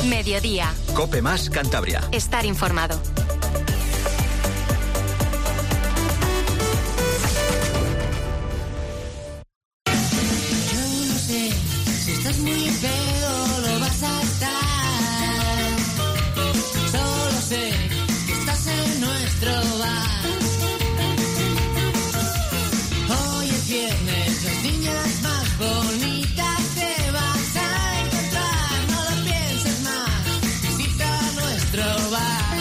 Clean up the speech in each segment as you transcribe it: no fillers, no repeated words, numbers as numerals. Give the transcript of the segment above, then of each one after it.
Mediodía. COPE más Cantabria. Estar informado. Yo no sé si estás muy pedo, lo vas a estar. Solo sé que estás en nuestro bar. Hoy es viernes, las niñas más bonitas te vas a encontrar. No lo pienses más, visita nuestro bar.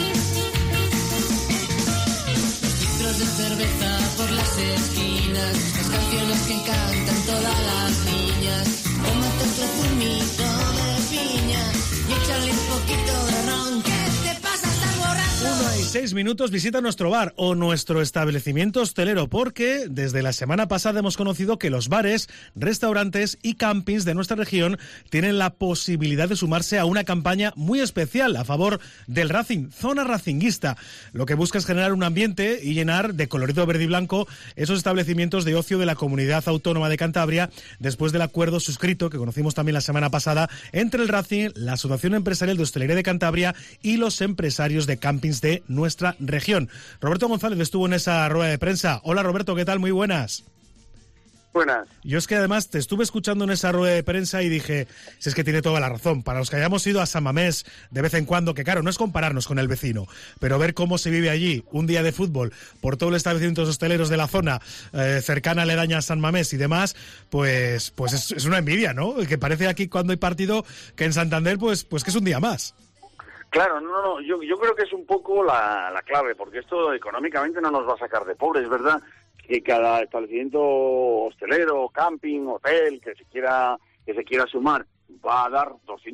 Los litros de cerveza por las esquinas, las canciones que cantan todas las niñas. Tómate otro zumito de piña y échale un poquito de ron. ¿Qué te pasa? ¿Estás borracho? 1:06, visita nuestro bar o nuestro establecimiento hostelero, porque desde la semana pasada hemos conocido que los bares, restaurantes y campings de nuestra región tienen la posibilidad de sumarse a una campaña muy especial a favor del Racing, Zona Racinguista. Lo que busca es generar un ambiente y llenar de colorido verde y blanco esos establecimientos de ocio de la Comunidad Autónoma de Cantabria, después del acuerdo suscrito, que conocimos también la semana pasada, entre el Racing, la Asociación Empresarial de Hostelería de Cantabria y los empresarios de campings de nuestra región. Roberto González estuvo en esa rueda de prensa. Hola Roberto, ¿qué tal? Muy buenas. Buenas. Yo es que además te estuve escuchando en esa rueda de prensa y dije, si es que tiene toda la razón, para los que hayamos ido a San Mamés de vez en cuando, que claro, no es compararnos con el vecino, pero ver cómo se vive allí un día de fútbol por todos los establecimientos hosteleros de la zona cercana, aledaña a San Mamés y demás, pues es una envidia, ¿no? Que parece aquí cuando hay partido que en Santander, pues que es un día más. Claro, no, yo creo que es un poco la clave, porque esto económicamente no nos va a sacar de pobres, ¿verdad? Que cada establecimiento hostelero, camping, hotel, que se quiera sumar, va a dar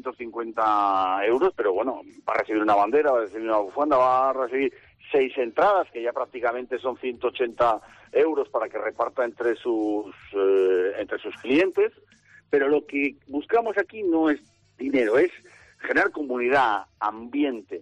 250 euros, pero bueno, va a recibir una bandera, va a recibir una bufanda, va a recibir 6 entradas, que ya prácticamente son 180 euros para que reparta entre sus clientes, pero lo que buscamos aquí no es dinero, es generar comunidad, ambiente.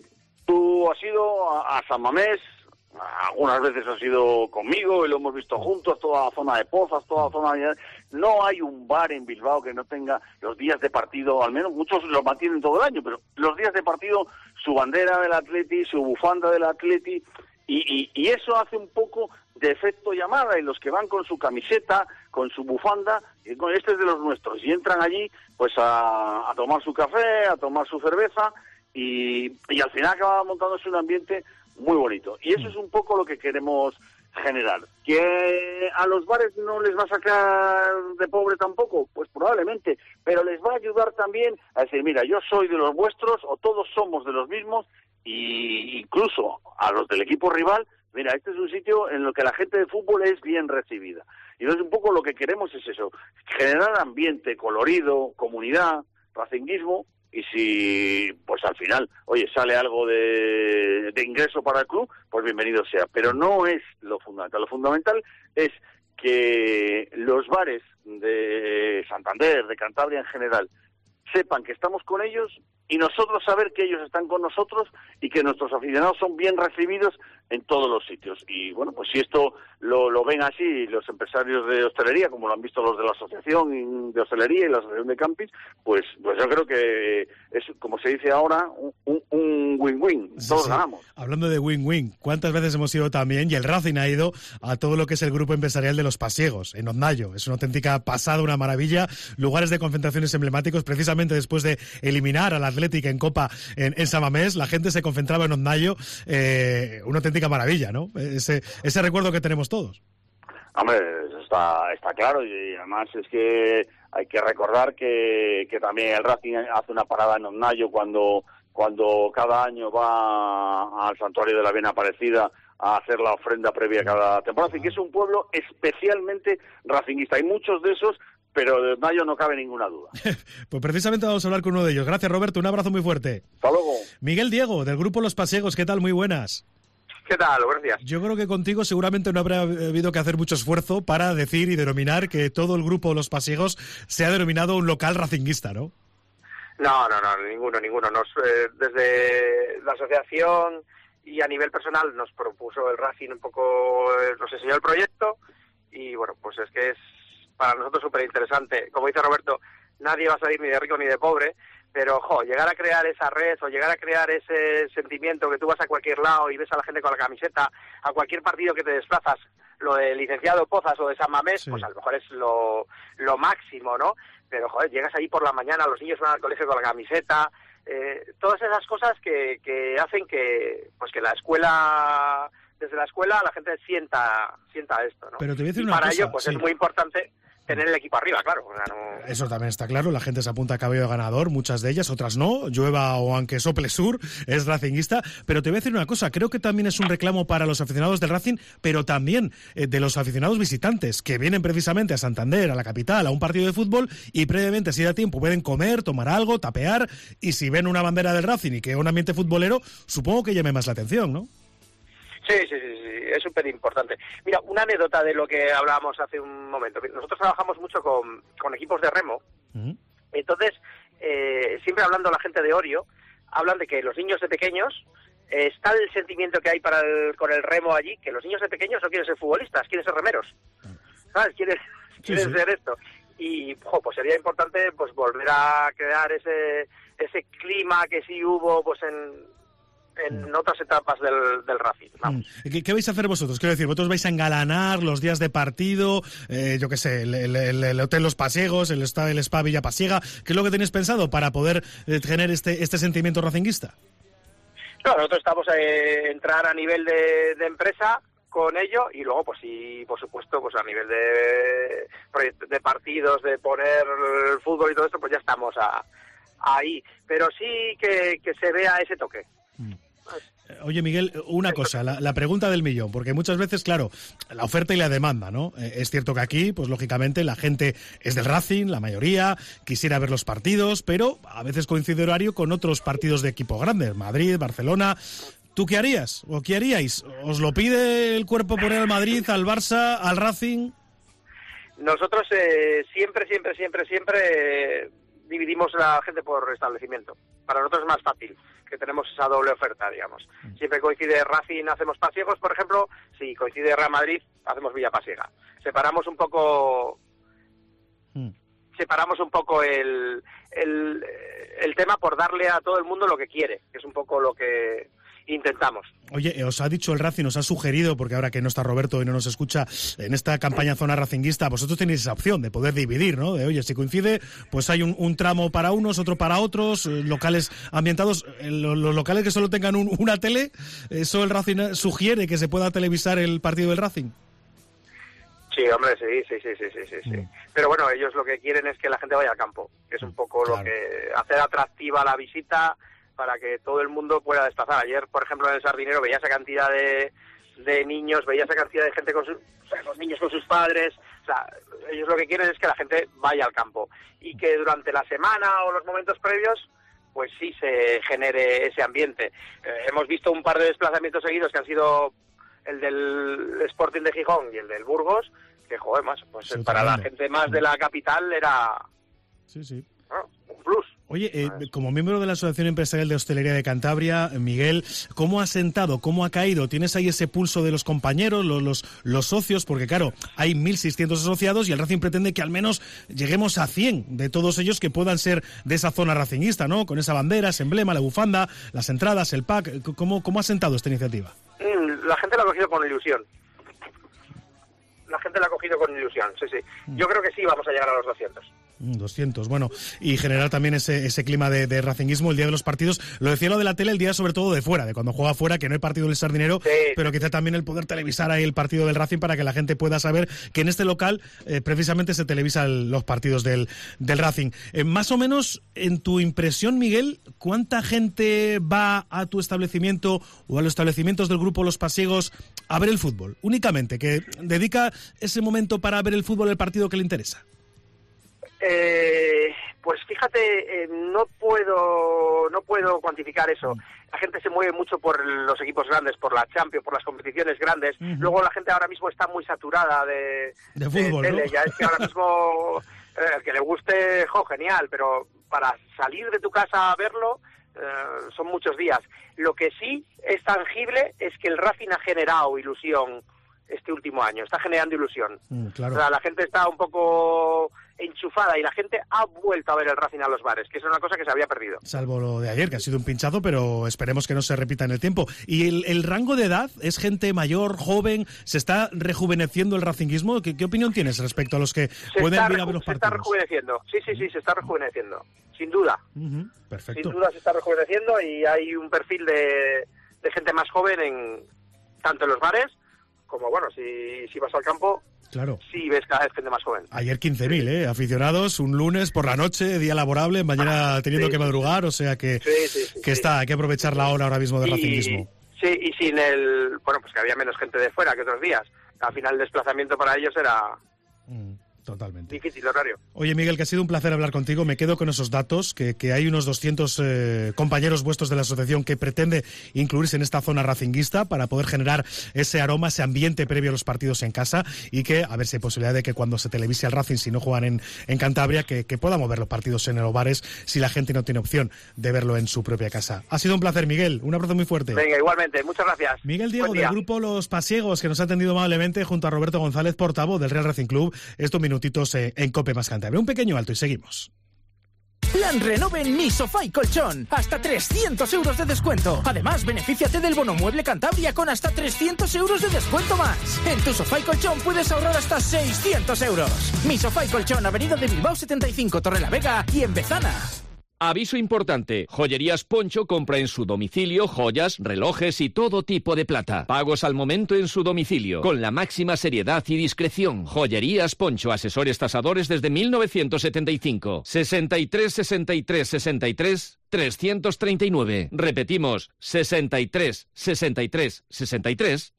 Tú has ido a San Mamés, algunas veces has ido conmigo y lo hemos visto juntos, toda la zona de Pozas, toda la zona de... No hay un bar en Bilbao que no tenga los días de partido, al menos muchos lo mantienen todo el año, pero los días de partido, su bandera del Atleti, su bufanda del Atleti, y eso hace un poco de efecto llamada, y los que van con su camiseta, con su bufanda, este es de los nuestros, y entran allí pues a tomar su café, a tomar su cerveza, y al final acaba montándose un ambiente muy bonito. Y eso es un poco lo que queremos generar. ¿Que a los bares no les va a sacar de pobre tampoco? Pues probablemente, pero les va a ayudar también a decir, mira, yo soy de los vuestros, o todos somos de los mismos, y incluso a los del equipo rival, mira, este es un sitio en el que la gente de fútbol es bien recibida. Y entonces un poco lo que queremos es eso, generar ambiente, colorido, comunidad, racinguismo, y si pues al final, oye, sale algo de ingreso para el club, pues bienvenido sea. Pero no es lo fundamental. Lo fundamental es que los bares de Santander, de Cantabria en general, sepan que estamos con ellos, y nosotros saber que ellos están con nosotros y que nuestros aficionados son bien recibidos en todos los sitios. Y bueno, pues si esto lo ven así los empresarios de hostelería, como lo han visto los de la Asociación de Hostelería y la Asociación de Campings, pues yo creo que es, como se dice ahora, un win-win. Todos ganamos. Hablando de win-win, ¿cuántas veces hemos ido también, y el Racing ha ido, a todo lo que es el grupo empresarial de Los Pasiegos, en Ondayo? Es una auténtica pasada, una maravilla, lugares de concentraciones emblemáticos, precisamente después de eliminar a la Atlética en Copa en San Mamés, la gente se concentraba en Ondayo, una auténtica maravilla, ¿no? Ese recuerdo que tenemos todos. Hombre, eso está claro, y además es que hay que recordar que también el Racing hace una parada en Ondayo cuando cada año va al Santuario de la Bien Aparecida a hacer la ofrenda previa a cada temporada, así que es un pueblo especialmente racinguista. Hay muchos de esos, pero de Ondayo no cabe ninguna duda. Pues precisamente vamos a hablar con uno de ellos. Gracias, Roberto, un abrazo muy fuerte. Hasta luego. Miguel Diego, del grupo Los Pasiegos, ¿qué tal? Muy buenas. ¿Qué tal? Gracias. Yo creo que contigo seguramente no habrá habido que hacer mucho esfuerzo para decir y denominar que todo el grupo Los Pasiegos se ha denominado un local racinguista, ¿no? No, ninguno. Desde la asociación y a nivel personal nos propuso el Racing un poco, nos enseñó el proyecto, y bueno, pues es que es para nosotros súper interesante. Como dice Roberto, nadie va a salir ni de rico ni de pobre, Pero, llegar a crear esa red o llegar a crear ese sentimiento que tú vas a cualquier lado y ves a la gente con la camiseta, a cualquier partido que te desplazas, lo de Licenciado Pozas o de San Mamés, pues a lo mejor es lo máximo, ¿no? Pero, llegas ahí por la mañana, los niños van al colegio con la camiseta, todas esas cosas que hacen que la escuela, desde la escuela, la gente sienta esto, ¿no? Pero te voy a decir y una para cosa, ello, pues es muy importante tener el equipo arriba, claro. O sea, no... Eso también está claro, la gente se apunta a cabello ganador, muchas de ellas, otras no, llueva o aunque sople sur, es racinguista, pero te voy a decir una cosa, creo que también es un reclamo para los aficionados del Racing, pero también de los aficionados visitantes, que vienen precisamente a Santander, a la capital, a un partido de fútbol, y previamente, si da tiempo, pueden comer, tomar algo, tapear, y si ven una bandera del Racing y que un ambiente futbolero, supongo que llame más la atención, ¿no? Sí, es súper importante. Mira, una anécdota de lo que hablábamos hace un momento. Nosotros trabajamos mucho con equipos de remo. Entonces, siempre hablando la gente de Orio, hablan de que los niños de pequeños, está el sentimiento que hay con el remo allí, que los niños de pequeños no quieren ser futbolistas, quieren ser remeros. ¿Sabes? Quieren ser esto. Y, pues sería importante pues volver a crear ese clima que sí hubo pues en otras etapas del Racing. Vamos. ¿Qué vais a hacer vosotros? Quiero decir, vosotros vais a engalanar los días de partido, yo qué sé, el Hotel Los Pasiegos, el Spa Villa Pasiega. ¿Qué es lo que tenéis pensado para poder tener este sentimiento racinguista? No, nosotros estamos a entrar a nivel de empresa con ello y luego, pues sí, por supuesto, pues a nivel de partidos, de poner el fútbol y todo esto, pues ya estamos ahí. Pero sí que se vea ese toque. Oye, Miguel, una cosa, la pregunta del millón, porque muchas veces, claro, la oferta y la demanda, ¿no? Es cierto que aquí, pues lógicamente, la gente es del Racing, la mayoría, quisiera ver los partidos, pero a veces coincide horario con otros partidos de equipos grandes, Madrid, Barcelona. ¿Tú qué harías? ¿O qué haríais? ¿Os lo pide el cuerpo poner al Madrid, al Barça, al Racing? Nosotros siempre dividimos la gente por establecimiento. Para nosotros es más fácil, que tenemos esa doble oferta, digamos. Siempre coincide Racing, hacemos Pasiegos, por ejemplo. Si coincide Real Madrid, hacemos Villa Pasiega. Separamos un poco el tema por darle a todo el mundo lo que quiere, que es un poco lo que intentamos. Oye, os ha dicho el Racing, os ha sugerido, porque ahora que no está Roberto y no nos escucha, en esta campaña Zona Racinguista, vosotros tenéis esa opción de poder dividir, ¿no? De, oye, si coincide, pues hay un tramo para unos, otro para otros, locales ambientados, los locales que solo tengan una tele, ¿eso el Racing sugiere que se pueda televisar el partido del Racing? Sí, hombre, sí. Pero bueno, ellos lo que quieren es que la gente vaya al campo, que es un poco lo que hacer atractiva la visita para que todo el mundo pueda desplazar. Ayer, por ejemplo, en el Sardinero veía esa cantidad de niños, veía esa cantidad de gente los niños con sus padres. O sea, ellos lo que quieren es que la gente vaya al campo y que durante la semana o los momentos previos pues sí se genere ese ambiente. Hemos visto un par de desplazamientos seguidos que han sido el del Sporting de Gijón y el del Burgos, que joder, más pues sí, para la gente más de la capital era un plus. Oye, como miembro de la Asociación Empresarial de Hostelería de Cantabria, Miguel, ¿cómo ha sentado, cómo ha caído? ¿Tienes ahí ese pulso de los compañeros, los socios? Porque claro, hay 1.600 asociados y el Racing pretende que al menos lleguemos a 100 de todos ellos que puedan ser de esa zona racinguista, ¿no? Con esa bandera, ese emblema, la bufanda, las entradas, el pack. ¿Cómo ha sentado esta iniciativa? La gente la ha cogido con ilusión. Sí. Yo creo que sí vamos a llegar a los 200. 200, bueno, y generar también ese clima de racinguismo el día de los partidos. Lo decía lo de la tele el día sobre todo de fuera, de cuando juega fuera, que no hay partido del Sardinero, pero quizá también el poder televisar ahí el partido del Racing para que la gente pueda saber que en este local precisamente se televisan los partidos del Racing. Más o menos, en tu impresión, Miguel, ¿cuánta gente va a tu establecimiento o a los establecimientos del grupo Los Pasiegos a ver el fútbol? Únicamente, que dedica ese momento para ver el fútbol, el partido que le interesa. Pues fíjate, no puedo cuantificar eso. La gente se mueve mucho por los equipos grandes, por la Champions, por las competiciones grandes. Luego la gente ahora mismo está muy saturada de fútbol, tele, ¿no? Ya es que ahora mismo el que le guste, genial, pero para salir de tu casa a verlo son muchos días. Lo que sí es tangible es que el Racing ha generado ilusión este último año, está generando ilusión. Claro. O sea, la gente está un poco enchufada y la gente ha vuelto a ver el Racing a los bares, que es una cosa que se había perdido. Salvo lo de ayer, que ha sido un pinchazo, pero esperemos que no se repita en el tiempo. ¿Y el rango de edad es gente mayor, joven? ¿Se está rejuveneciendo el racinguismo? ¿Qué opinión tienes respecto a los que pueden ir a ver los partidos? Se está rejuveneciendo, sí, se está rejuveneciendo, sin duda. Perfecto. Sin duda se está rejuveneciendo y hay un perfil de gente más joven tanto en los bares como, bueno, si vas al campo, claro, sí ves cada vez gente más joven. Ayer 15.000, aficionados, un lunes por la noche, día laborable, mañana teniendo que madrugar, o sea que hay que aprovechar la hora ahora mismo de racinguismo. Sí, y sin pues que había menos gente de fuera que otros días. Al final el desplazamiento para ellos era... Totalmente. Difícil horario. Oye, Miguel, que ha sido un placer hablar contigo. Me quedo con esos datos, que hay unos 200 compañeros vuestros de la asociación que pretende incluirse en esta zona racinguista para poder generar ese aroma, ese ambiente previo a los partidos en casa y que, a ver si hay posibilidad de que cuando se televise al Racing, si no juegan en Cantabria, que podamos ver los partidos en los bares si la gente no tiene opción de verlo en su propia casa. Ha sido un placer, Miguel. Un abrazo muy fuerte. Venga, igualmente. Muchas gracias. Miguel Diego, del grupo Los Pasiegos, que nos ha atendido amablemente junto a Roberto González, portavoz del Real Racing Club. Estos minutitos en COPE más Cantabria. Un pequeño alto y seguimos. Plan Renove en Mi Sofá y Colchón. Hasta 300 euros de descuento. Además, benefíciate del bono Mueble Cantabria con hasta 300 euros de descuento más. En tu sofá y colchón puedes ahorrar hasta 600 euros. Mi Sofá y Colchón, Avenida de Bilbao 75, Torrelavega y en Bezana. Aviso importante. Joyerías Poncho compra en su domicilio joyas, relojes y todo tipo de plata. Pagos al momento en su domicilio, con la máxima seriedad y discreción. Joyerías Poncho, asesores tasadores desde 1975. 63 63 63 339. Repetimos, 63 63 63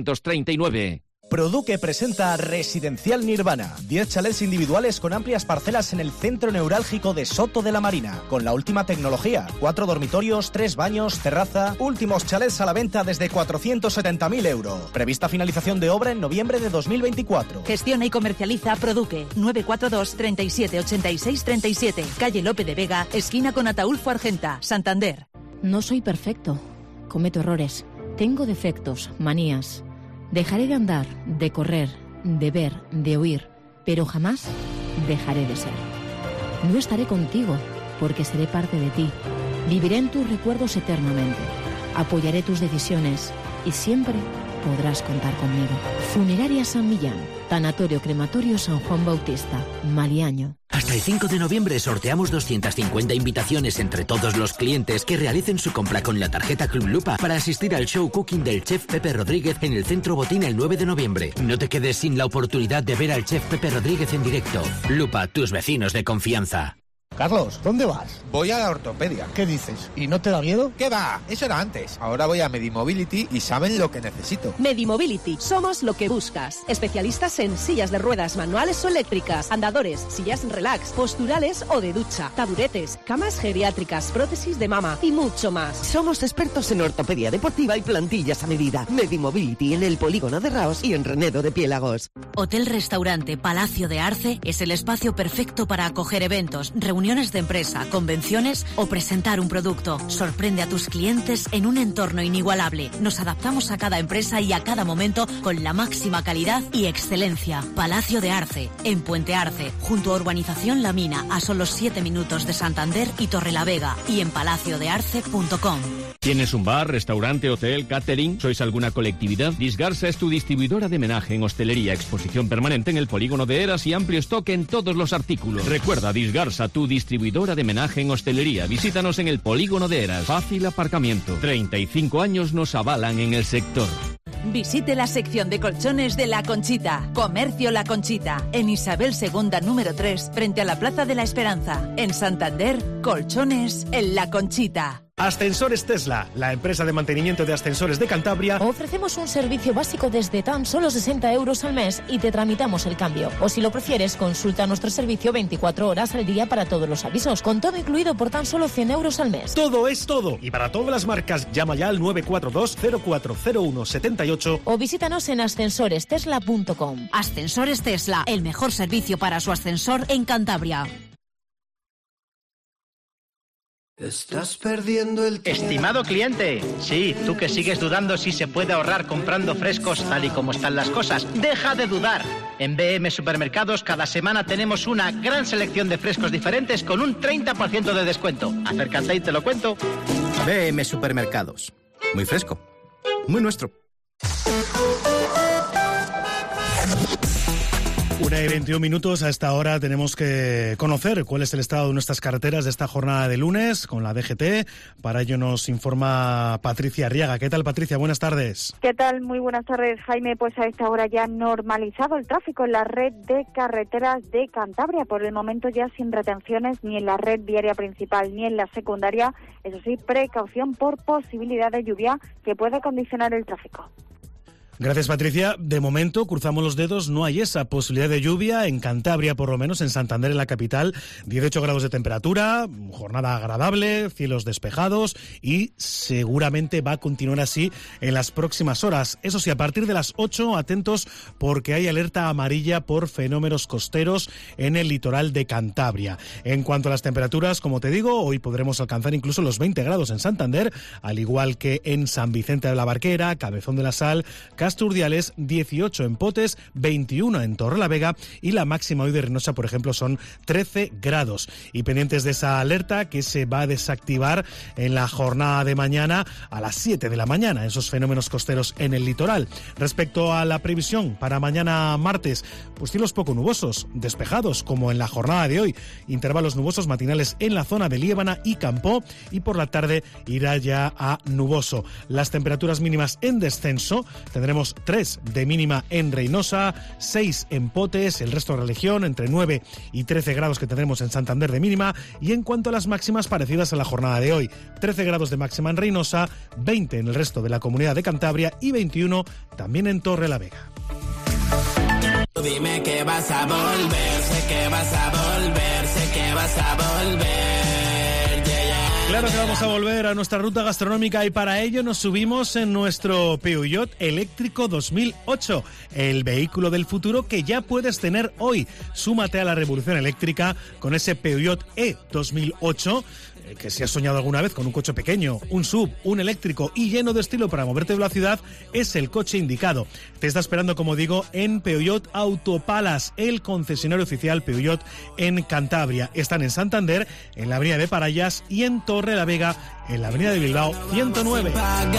339. Produque presenta Residencial Nirvana. 10 chalets individuales con amplias parcelas en el centro neurálgico de Soto de la Marina. Con la última tecnología. 4 dormitorios, 3 baños, terraza. Últimos chalets a la venta desde 470.000 euros. Prevista finalización de obra en noviembre de 2024. Gestiona y comercializa Produque. 942 37 86 37. Calle Lope de Vega, esquina con Ataúlfo Argenta, Santander. No soy perfecto. Cometo errores. Tengo defectos, manías. Dejaré de andar, de correr, de ver, de oír, pero jamás dejaré de ser. No estaré contigo, porque seré parte de ti. Viviré en tus recuerdos eternamente. Apoyaré tus decisiones y siempre podrás contar conmigo. Funeraria San Millán, Tanatorio Crematorio San Juan Bautista, Maliaño. Hasta el 5 de noviembre sorteamos 250 invitaciones entre todos los clientes que realicen su compra con la tarjeta Club Lupa para asistir al show cooking del chef Pepe Rodríguez en el Centro Botín el 9 de noviembre. No te quedes sin la oportunidad de ver al chef Pepe Rodríguez en directo. Lupa, tus vecinos de confianza. Carlos, ¿dónde vas? Voy a la ortopedia. ¿Qué dices? ¿Y no te da miedo? ¿Qué va? Eso era antes. Ahora voy a Medimobility y saben lo que necesito. Medimobility. Somos lo que buscas. Especialistas en sillas de ruedas manuales o eléctricas, andadores, sillas relax, posturales o de ducha, taburetes, camas geriátricas, prótesis de mama y mucho más. Somos expertos en ortopedia deportiva y plantillas a medida. Medimobility en el Polígono de Raos y en Renedo de Piélagos. Hotel-restaurante Palacio de Arce es el espacio perfecto para acoger eventos, reuniones de empresa, convenciones o presentar un producto. Sorprende a tus clientes en un entorno inigualable. Nos adaptamos a cada empresa y a cada momento con la máxima calidad y excelencia. Palacio de Arce, en Puente Arce, junto a Urbanización La Mina, a solo 7 minutos de Santander y Torrelavega, y en palaciodearce.com. ¿Tienes un bar, restaurante, hotel, catering? ¿Sois alguna colectividad? Disgarsa es tu distribuidora de homenaje en hostelería, exposición permanente en el Polígono de Eras y amplio stock en todos los artículos. Recuerda, Disgarsa, tu distribuidora de homenaje en hostelería. Visítanos en el Polígono de Eras. Fácil aparcamiento. 35 años nos avalan en el sector. Visite la sección de colchones de La Conchita. Comercio La Conchita. En Isabel II, número 3, frente a la Plaza de la Esperanza. En Santander, colchones en La Conchita. Ascensores Tesla, la empresa de mantenimiento de ascensores de Cantabria. Ofrecemos un servicio básico desde tan solo 60 euros al mes y te tramitamos el cambio. O si lo prefieres, consulta nuestro servicio 24 horas al día para todos los avisos, con todo incluido por tan solo 100 euros al mes. Todo es todo. Y para todas las marcas, llama ya al 942-040178 o visítanos en ascensorestesla.com. Ascensores Tesla, el mejor servicio para su ascensor en Cantabria. Estás perdiendo el tiempo. Estimado cliente, sí, tú que sigues dudando si se puede ahorrar comprando frescos tal y como están las cosas, deja de dudar. En BM Supermercados cada semana tenemos una gran selección de frescos diferentes con un 30% de descuento. Acércate y te lo cuento. BM Supermercados. Muy fresco. Muy nuestro. 1:21. A esta hora tenemos que conocer cuál es el estado de nuestras carreteras de esta jornada de lunes con la DGT. Para ello nos informa Patricia Arriaga. ¿Qué tal, Patricia? Buenas tardes. ¿Qué tal? Muy buenas tardes, Jaime. Pues a esta hora ya normalizado el tráfico en la red de carreteras de Cantabria. Por el momento ya sin retenciones ni en la red viaria principal ni en la secundaria. Eso sí, precaución por posibilidad de lluvia que puede condicionar el tráfico. Gracias, Patricia. De momento, cruzamos los dedos, no hay esa posibilidad de lluvia en Cantabria, por lo menos en Santander, en la capital. 18 grados de temperatura, jornada agradable, cielos despejados y seguramente va a continuar así en las próximas horas. Eso sí, a partir de las 8, atentos porque hay alerta amarilla por fenómenos costeros en el litoral de Cantabria. En cuanto a las temperaturas, como te digo, hoy podremos alcanzar incluso los 20 grados en Santander, al igual que en San Vicente de la Barquera, Cabezón de la Sal, Casturdiales, 18 en Potes, 21 en Torrelavega y la máxima hoy de Reynosa, por ejemplo, son 13 grados. Y pendientes de esa alerta que se va a desactivar en la jornada de mañana a las 7 de la mañana, esos fenómenos costeros en el litoral. Respecto a la previsión para mañana martes, pues cielos poco nubosos, despejados como en la jornada de hoy, intervalos nubosos matinales en la zona de Liébana y Campó y por la tarde irá ya a nuboso. Las temperaturas mínimas en descenso, tendremos 3 de mínima en Reynosa, 6 en Potes, el resto de la región entre 9 y 13 grados que tendremos en Santander de mínima, y en cuanto a las máximas parecidas a la jornada de hoy, 13 grados de máxima en Reynosa, 20 en el resto de la comunidad de Cantabria y 21 también en Torrelavega. Dime que vas a volver, sé que vas a volver, sé que vas a volver. Claro que vamos a volver a nuestra ruta gastronómica y para ello nos subimos en nuestro Peugeot eléctrico 2008, el vehículo del futuro que ya puedes tener hoy. Súmate a la revolución eléctrica con ese Peugeot E 2008, que si has soñado alguna vez con un coche pequeño, un SUV, un eléctrico y lleno de estilo para moverte por la ciudad, es el coche indicado. Te está esperando, como digo, en Peugeot Autopalas, el concesionario oficial Peugeot en Cantabria. Están en Santander, en la avenida de Parayas y en Torrelavega, en la avenida de Bilbao 109.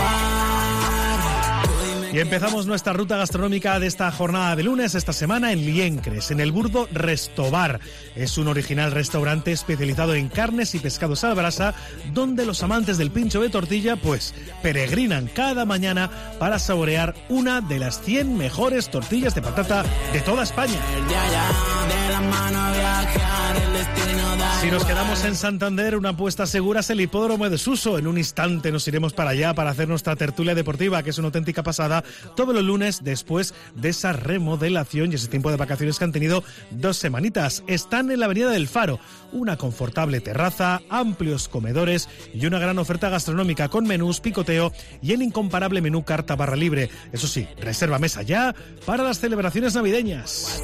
Y empezamos nuestra ruta gastronómica de esta jornada de lunes, esta semana en Liencres, en el Burdo Restobar. Es un original restaurante especializado en carnes y pescados a la brasa, donde los amantes del pincho de tortilla, pues, peregrinan cada mañana para saborear una de las 100 mejores tortillas de patata de toda España. Si nos quedamos en Santander, una apuesta segura es el Hipódromo de Suso. En un instante nos iremos para allá para hacer nuestra tertulia deportiva, que es una auténtica pasada, todos los lunes después de esa remodelación y ese tiempo de vacaciones que han tenido 2 semanitas. Están en la Avenida del Faro, una confortable terraza, amplios comedores y una gran oferta gastronómica con menús, picoteo y el incomparable menú carta barra libre. Eso sí, reserva mesa ya para las celebraciones navideñas.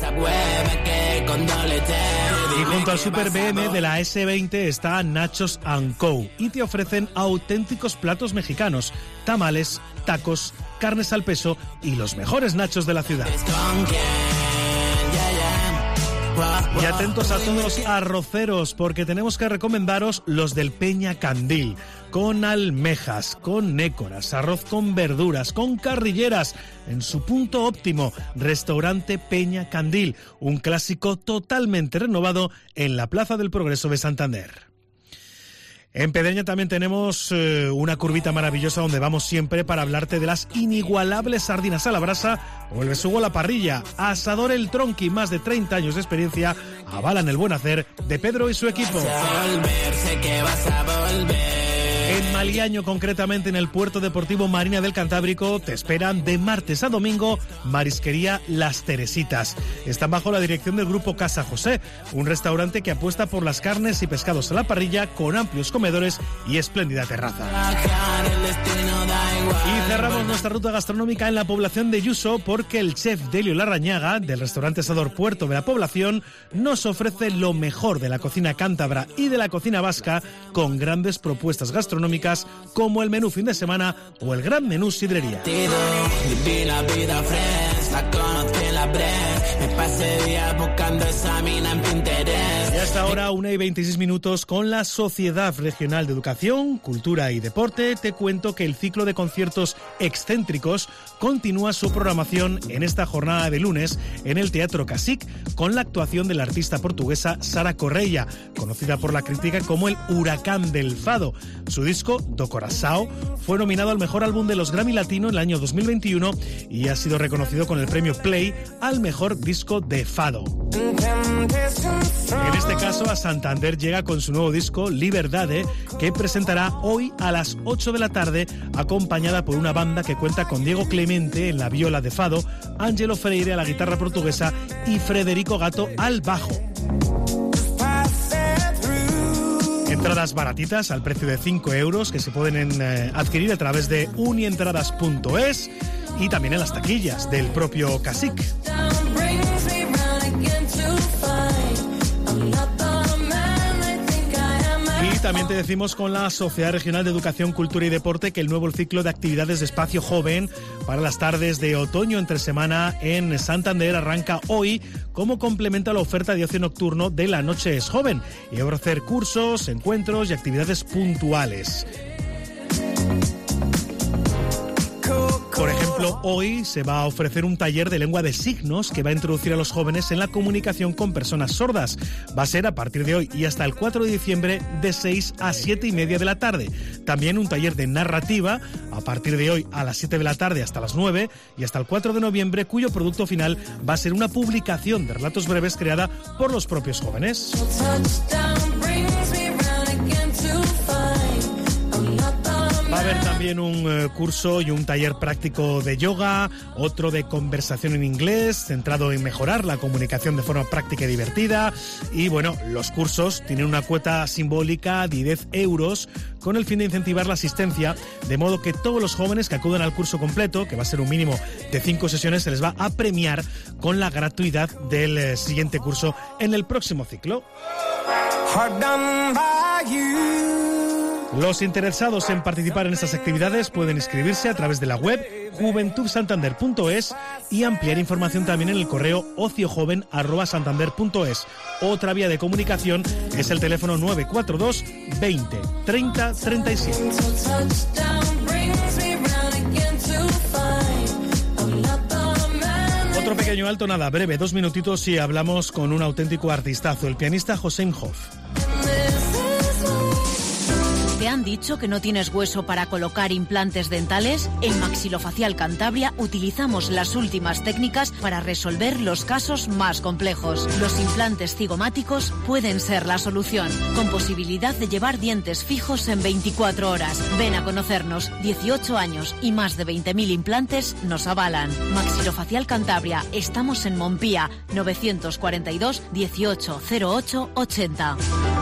Y junto al Super BM de la S20 está Nachos & Co. y te ofrecen auténticos platos mexicanos, tamales, tacos, carnes al peso y los mejores nachos de la ciudad. Y atentos a todos los arroceros, porque tenemos que recomendaros los del Peña Candil, con almejas, con nécoras, arroz con verduras, con carrilleras, en su punto óptimo, Restaurante Peña Candil, un clásico totalmente renovado en la Plaza del Progreso de Santander. En Pedreña también tenemos una curvita maravillosa donde vamos siempre para hablarte de las inigualables sardinas a la brasa o el besugo a la parrilla. Asador El Tronqui, más de 30 años de experiencia, avalan el buen hacer de Pedro y su equipo. En Aliaño, concretamente en el Puerto Deportivo Marina del Cantábrico, te esperan de martes a domingo Marisquería Las Teresitas. Están bajo la dirección del Grupo Casa José, un restaurante que apuesta por las carnes y pescados a la parrilla con amplios comedores y espléndida terraza. Y cerramos nuestra ruta gastronómica en la población de Yuso porque el chef Delio Larrañaga, del restaurante Asador Puerto de la población, nos ofrece lo mejor de la cocina cántabra y de la cocina vasca con grandes propuestas gastronómicas como el menú fin de semana o el gran menú sidrería. Y hasta ahora 1:26 con la Sociedad Regional de Educación, Cultura y Deporte. Te cuento que el ciclo de conciertos excéntricos continúa su programación en esta jornada de lunes en el Teatro Casic con la actuación de la artista portuguesa Sara Correia, conocida por la crítica como el huracán del fado. Su disco, Do Coração, fue nominado al mejor álbum de los Grammy Latino en el año 2021 y ha sido reconocido con el premio Play al mejor disco de fado. En este caso, a Santander llega con su nuevo disco, Liberdade, que presentará hoy a las 8 de la tarde, acompañada por una banda que cuenta con Diego Clemente en la viola de fado, Ángelo Freire a la guitarra portuguesa y Frederico Gato al bajo. Entradas baratitas al precio de 5 euros que se pueden adquirir a través de unientradas.es y también en las taquillas del propio Casic. Y también te decimos con la Sociedad Regional de Educación, Cultura y Deporte que el nuevo ciclo de actividades de Espacio Joven para las tardes de otoño entre semana en Santander arranca hoy como complemento a la oferta de ocio nocturno de La Noche es Joven y ofrecer cursos, encuentros y actividades puntuales. Por ejemplo, hoy se va a ofrecer un taller de lengua de signos que va a introducir a los jóvenes en la comunicación con personas sordas. Va a ser a partir de hoy y hasta el 4 de diciembre de 6 a 7:30 de la tarde. También un taller de narrativa a partir de hoy a las 7 de la tarde hasta las 9 y hasta el 4 de noviembre, cuyo producto final va a ser una publicación de relatos breves creada por los propios jóvenes. Va a haber también un curso y un taller práctico de yoga, otro de conversación en inglés, centrado en mejorar la comunicación de forma práctica y divertida. Y bueno, los cursos tienen una cuota simbólica de 10 euros con el fin de incentivar la asistencia, de modo que todos los jóvenes que acudan al curso completo, que va a ser un mínimo de 5 sesiones, se les va a premiar con la gratuidad del siguiente curso en el próximo ciclo. Los interesados en participar en estas actividades pueden inscribirse a través de la web juventudsantander.es y ampliar información también en el correo ociojoven@santander.es. Otra vía de comunicación es el teléfono 942 20 30 37. Otro pequeño alto, nada, breve, 2 minutitos y hablamos con un auténtico artistazo, el pianista Hossein Hoff. ¿Te han dicho que no tienes hueso para colocar implantes dentales? En Maxilofacial Cantabria utilizamos las últimas técnicas para resolver los casos más complejos. Los implantes cigomáticos pueden ser la solución, con posibilidad de llevar dientes fijos en 24 horas. Ven a conocernos. 18 años y más de 20.000 implantes nos avalan. Maxilofacial Cantabria. Estamos en Montpía, 942 18 08 80.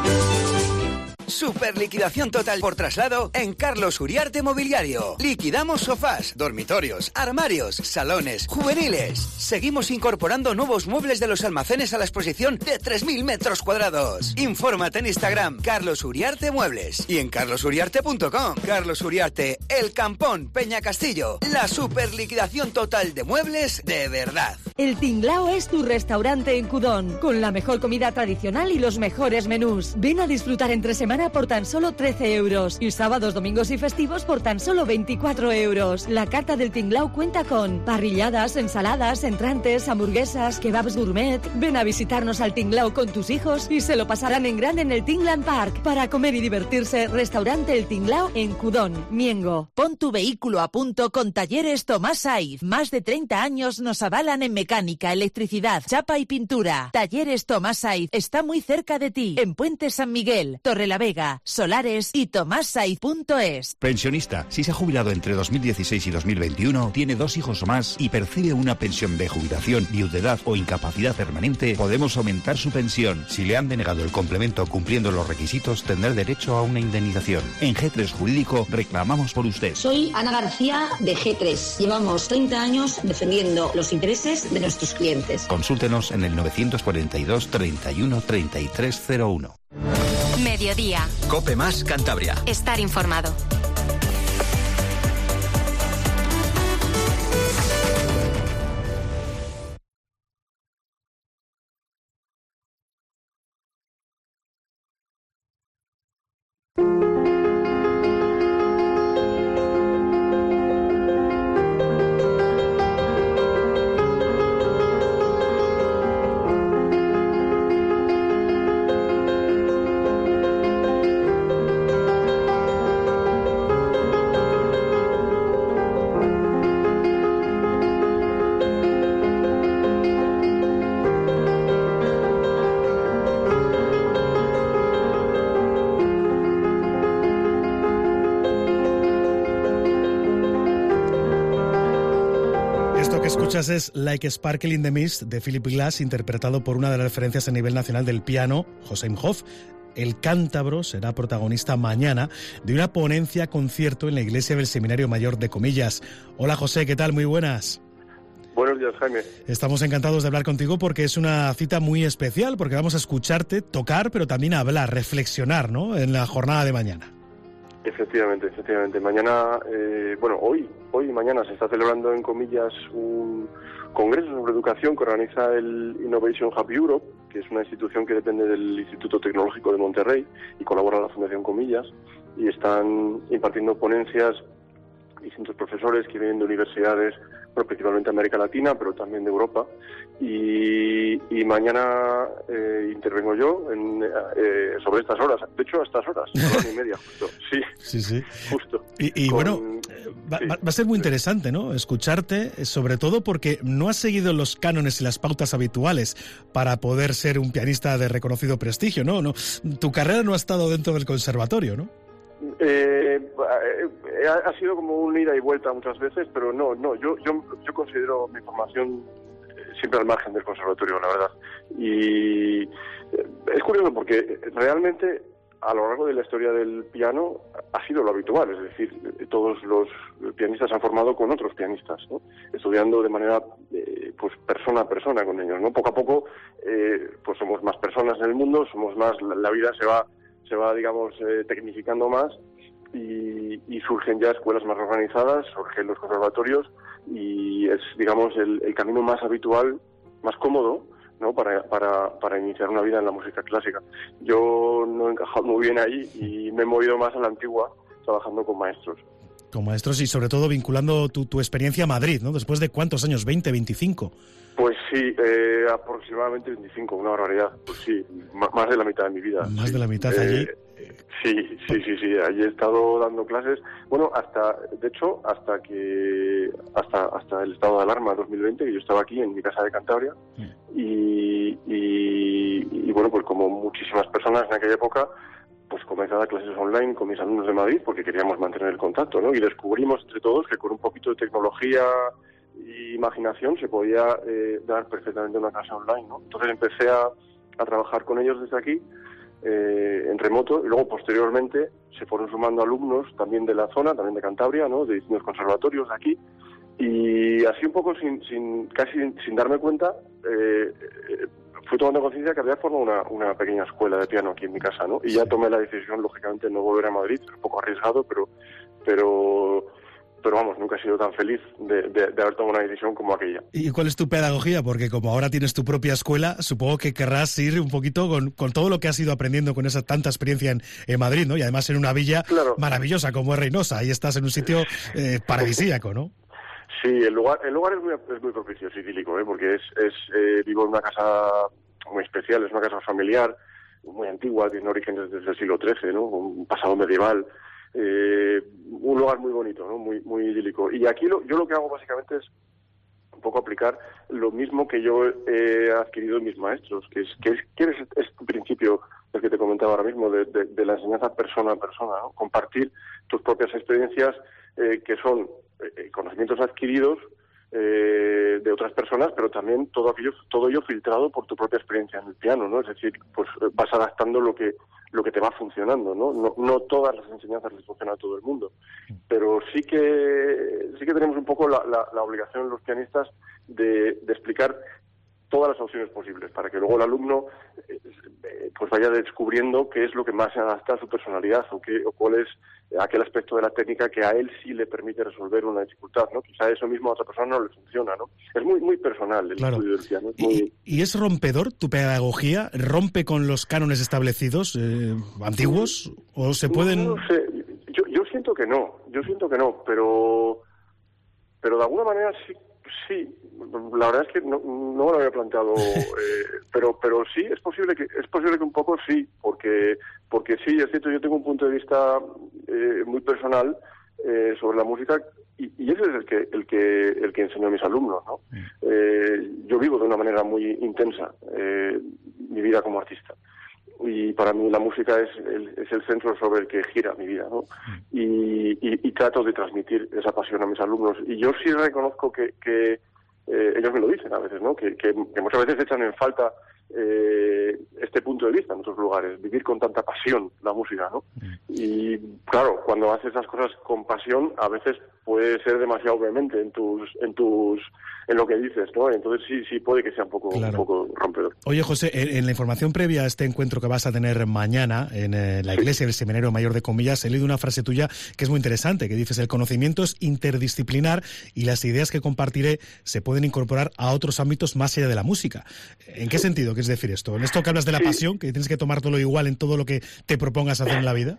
Super liquidación total por traslado en Carlos Uriarte Mobiliario. Liquidamos sofás, dormitorios, armarios, salones, juveniles. Seguimos incorporando nuevos muebles de los almacenes a la exposición de 3.000 metros cuadrados. Infórmate en Instagram, Carlos Uriarte Muebles, y en carlosuriarte.com. Carlos Uriarte, El Campón, Peña Castillo. La super liquidación total de muebles de verdad. El Tinglao es tu restaurante en Cudón, con la mejor comida tradicional y los mejores menús. Ven a disfrutar entre semana por tan solo 13 euros y sábados, domingos y festivos por tan solo 24 euros. La carta del Tinglao cuenta con parrilladas, ensaladas, entrantes, hamburguesas, kebabs gourmet. Ven a visitarnos al Tinglao con tus hijos y se lo pasarán en grande en el Tingland Park. Para comer y divertirse, restaurante El Tinglao en Cudón, Miengo. Pon tu vehículo a punto con Talleres Tomás Saiz. Más de 30 años nos avalan en mecánica, electricidad, chapa y pintura. Talleres Tomás Saiz está muy cerca de ti, en Puente San Miguel, Torrelavega, Vega, Solares y tomassaiz.es. Pensionista, si se ha jubilado entre 2016 y 2021, tiene 2 hijos o más y percibe una pensión de jubilación, viudedad o incapacidad permanente, podemos aumentar su pensión. Si le han denegado el complemento cumpliendo los requisitos, tendrá derecho a una indemnización. En G3 Jurídico reclamamos por usted. Soy Ana García de G3. Llevamos 30 años defendiendo los intereses de nuestros clientes. Consúltenos en el 942 31 3301. Mediodía. COPE más Cantabria. Estar informado. Es Like a Sparkle in the Mist de Philip Glass, interpretado por una de las referencias a nivel nacional del piano, José Imhoff. El cántabro será protagonista mañana de una ponencia concierto en la iglesia del Seminario Mayor de Comillas. Hola José, ¿qué tal? Muy buenas. Buenos días, Jaime. Estamos encantados de hablar contigo porque es una cita muy especial, porque vamos a escucharte tocar, pero también hablar, reflexionar, ¿no?, en la jornada de mañana. Efectivamente. Mañana, hoy y mañana se está celebrando en Comillas un congreso sobre educación que organiza el Innovation Hub Europe, que es una institución que depende del Instituto Tecnológico de Monterrey y colabora la Fundación Comillas, y están impartiendo ponencias distintos profesores que vienen de universidades, principalmente de América Latina, pero también de Europa, y mañana intervengo yo sobre estas horas, de hecho a estas horas, 1:30 justo, sí. Justo. Y va a ser muy interesante, ¿no?, escucharte, sobre todo porque no has seguido los cánones y las pautas habituales para poder ser un pianista de reconocido prestigio, ¿no? Tu carrera no ha estado dentro del conservatorio, ¿no? Ha sido como un ida y vuelta muchas veces, pero yo considero mi formación siempre al margen del conservatorio, la verdad. Y es curioso porque realmente a lo largo de la historia del piano ha sido lo habitual, es decir, todos los pianistas se han formado con otros pianistas, ¿no?, estudiando de manera persona a persona con ellos, ¿no? Poco a poco pues somos más personas en el mundo, somos más, la vida se va digamos tecnificando más, y surgen ya escuelas más organizadas, surgen los conservatorios, y es, digamos, el camino más habitual, más cómodo, ¿no?, para iniciar una vida en la música clásica. Yo no he encajado muy bien ahí y me he movido más a la antigua, trabajando con maestros. Con maestros y sobre todo vinculando tu experiencia a Madrid, ¿no? Después de ¿cuántos años? ¿20, 25? Pues sí, aproximadamente 25, una barbaridad. Pues sí, más de la mitad de mi vida. Más de la mitad allí. Sí. Allí he estado dando clases. Bueno, hasta el estado de alarma 2020, que yo estaba aquí en mi casa de Cantabria. Y bueno, pues como muchísimas personas en aquella época, pues comencé a dar clases online con mis alumnos de Madrid porque queríamos mantener el contacto, ¿no? Y descubrimos entre todos que con un poquito de tecnología y imaginación se podía dar perfectamente una clase online, ¿no? Entonces empecé a trabajar con ellos desde aquí, en remoto, y luego posteriormente se fueron sumando alumnos también de la zona, también de Cantabria, ¿no?, de distintos conservatorios de aquí, y así un poco casi sin darme cuenta, fui tomando conciencia que había formado una pequeña escuela de piano aquí en mi casa, ¿no? Y ya tomé la decisión, lógicamente, de no volver a Madrid, un poco arriesgado, pero vamos, nunca he sido tan feliz de haber tomado una decisión como aquella. ¿Y cuál es tu pedagogía? Porque como ahora tienes tu propia escuela, supongo que querrás ir un poquito con todo lo que has ido aprendiendo con esa tanta experiencia en Madrid, ¿no? Y además en una villa maravillosa como es Reynosa. Ahí estás en un sitio paradisíaco, ¿no? Sí, el lugar es muy propicio, es idílico, porque vivo en una casa muy especial, es una casa familiar, muy antigua, tiene orígenes desde el siglo XIII, ¿no?, un pasado medieval. Un lugar muy bonito, ¿no?, muy idílico. Y aquí yo lo que hago básicamente es un poco aplicar lo mismo que yo he adquirido en mis maestros, que es principio el que te comentaba ahora mismo, de la enseñanza persona a persona, ¿no? Compartir tus propias experiencias, que son conocimientos adquiridos de otras personas, pero también todo ello filtrado por tu propia experiencia en el piano, ¿no? Es decir, pues vas adaptando lo que te va funcionando, ¿no? No todas las enseñanzas les funcionan a todo el mundo, pero sí que tenemos un poco la obligación los pianistas de explicar todas las opciones posibles, para que luego el alumno pues vaya descubriendo qué es lo que más se adapta a su personalidad o cuál es aquel aspecto de la técnica que a él sí le permite resolver una dificultad, ¿no? Quizá eso mismo a otra persona no le funciona, ¿no? Es muy muy personal el estudio del piano. ¿Y es rompedor tu pedagogía? ¿Rompe con los cánones establecidos antiguos? ¿O se pueden...? No sé, yo siento que no, pero de alguna manera sí. La verdad es que no me lo había planteado, pero sí es posible que un poco sí, porque sí, es cierto, yo tengo un punto de vista muy personal sobre la música y ese es el que enseño a mis alumnos, ¿no? Yo vivo de una manera muy intensa mi vida como artista. Y para mí la música es el centro sobre el que gira mi vida, ¿no? Y trato de transmitir esa pasión a mis alumnos. Y yo sí reconozco que ellos me lo dicen a veces, ¿no? Que muchas veces echan en falta este punto de vista en otros lugares, vivir con tanta pasión la música, ¿no? Y claro, cuando haces esas cosas con pasión, a veces puede ser demasiado vehemente en lo que dices, ¿no? Entonces sí puede que sea un poco rompedor. Oye, José, en la información previa a este encuentro que vas a tener mañana en la iglesia del Seminario Mayor de Comillas, he leído una frase tuya que es muy interesante, que dices: el conocimiento es interdisciplinar y las ideas que compartiré se pueden incorporar a otros ámbitos más allá de la música. ¿En qué sentido quieres decir esto? ¿En esto que hablas de la pasión, que tienes que tomar todo lo igual en todo lo que te propongas hacer en la vida?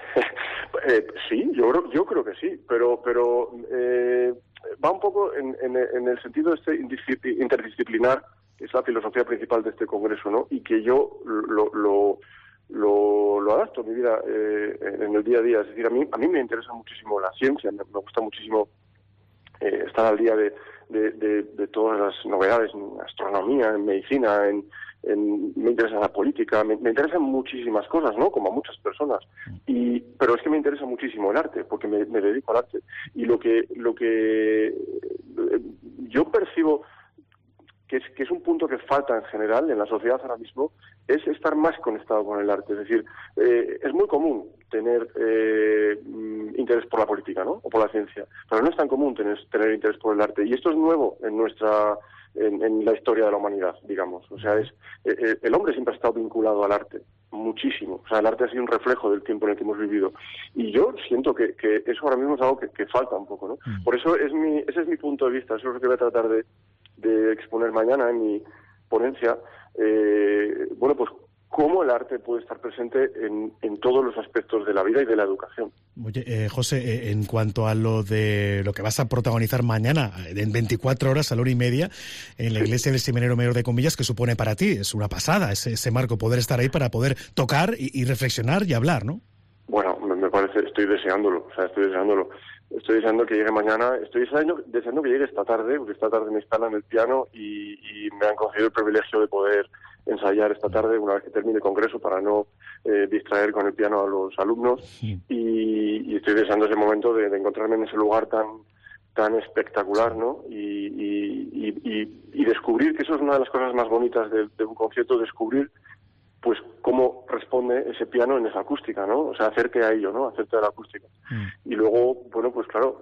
Sí, yo creo que sí, pero va un poco en el sentido interdisciplinar, que es la filosofía principal de este congreso, ¿no? Y que yo lo adapto a mi vida en el día a día. Es decir, a mí me interesa muchísimo la ciencia, me gusta muchísimo estar al día de todas las novedades en astronomía, en medicina, me interesa la política, me interesan muchísimas cosas, ¿no? Como a muchas personas. Pero es que me interesa muchísimo el arte, porque me dedico al arte. Y lo que yo percibo que es un punto que falta en general en la sociedad ahora mismo, es estar más conectado con el arte. Es decir, es muy común tener interés por la política, ¿no? O por la ciencia, pero no es tan común tener interés por el arte. Y esto es nuevo en la historia de la humanidad, digamos. O sea, el hombre siempre ha estado vinculado al arte, muchísimo. O sea, el arte ha sido un reflejo del tiempo en el que hemos vivido. Y yo siento que eso ahora mismo es algo que falta un poco, ¿no? Por eso ese es mi punto de vista, eso es lo que voy a tratar de exponer mañana en mi ponencia. Bueno, pues cómo el arte puede estar presente en todos los aspectos de la vida y de la educación. Oye, José, en cuanto a lo que vas a protagonizar mañana, en 24 horas, a la 1:30, en la iglesia del Seminario Mayor de Comillas, ¿qué supone para ti? Es una pasada ese marco, poder estar ahí para poder tocar y reflexionar y hablar, ¿no? Bueno, me parece, estoy deseándolo. Estoy deseando que llegue mañana, estoy deseando que llegue esta tarde, porque esta tarde me instalan el piano y me han concedido el privilegio de poder ensayar esta tarde una vez que termine el congreso para no distraer con el piano a los alumnos. Y estoy deseando ese momento de encontrarme en ese lugar tan espectacular, ¿no? Y descubrir que eso es una de las cosas más bonitas de un concierto, descubrir pues cómo responde ese piano en esa acústica, ¿no? O sea, hacerte a ello, ¿no? Hacerte a la acústica. Y luego, bueno, pues claro,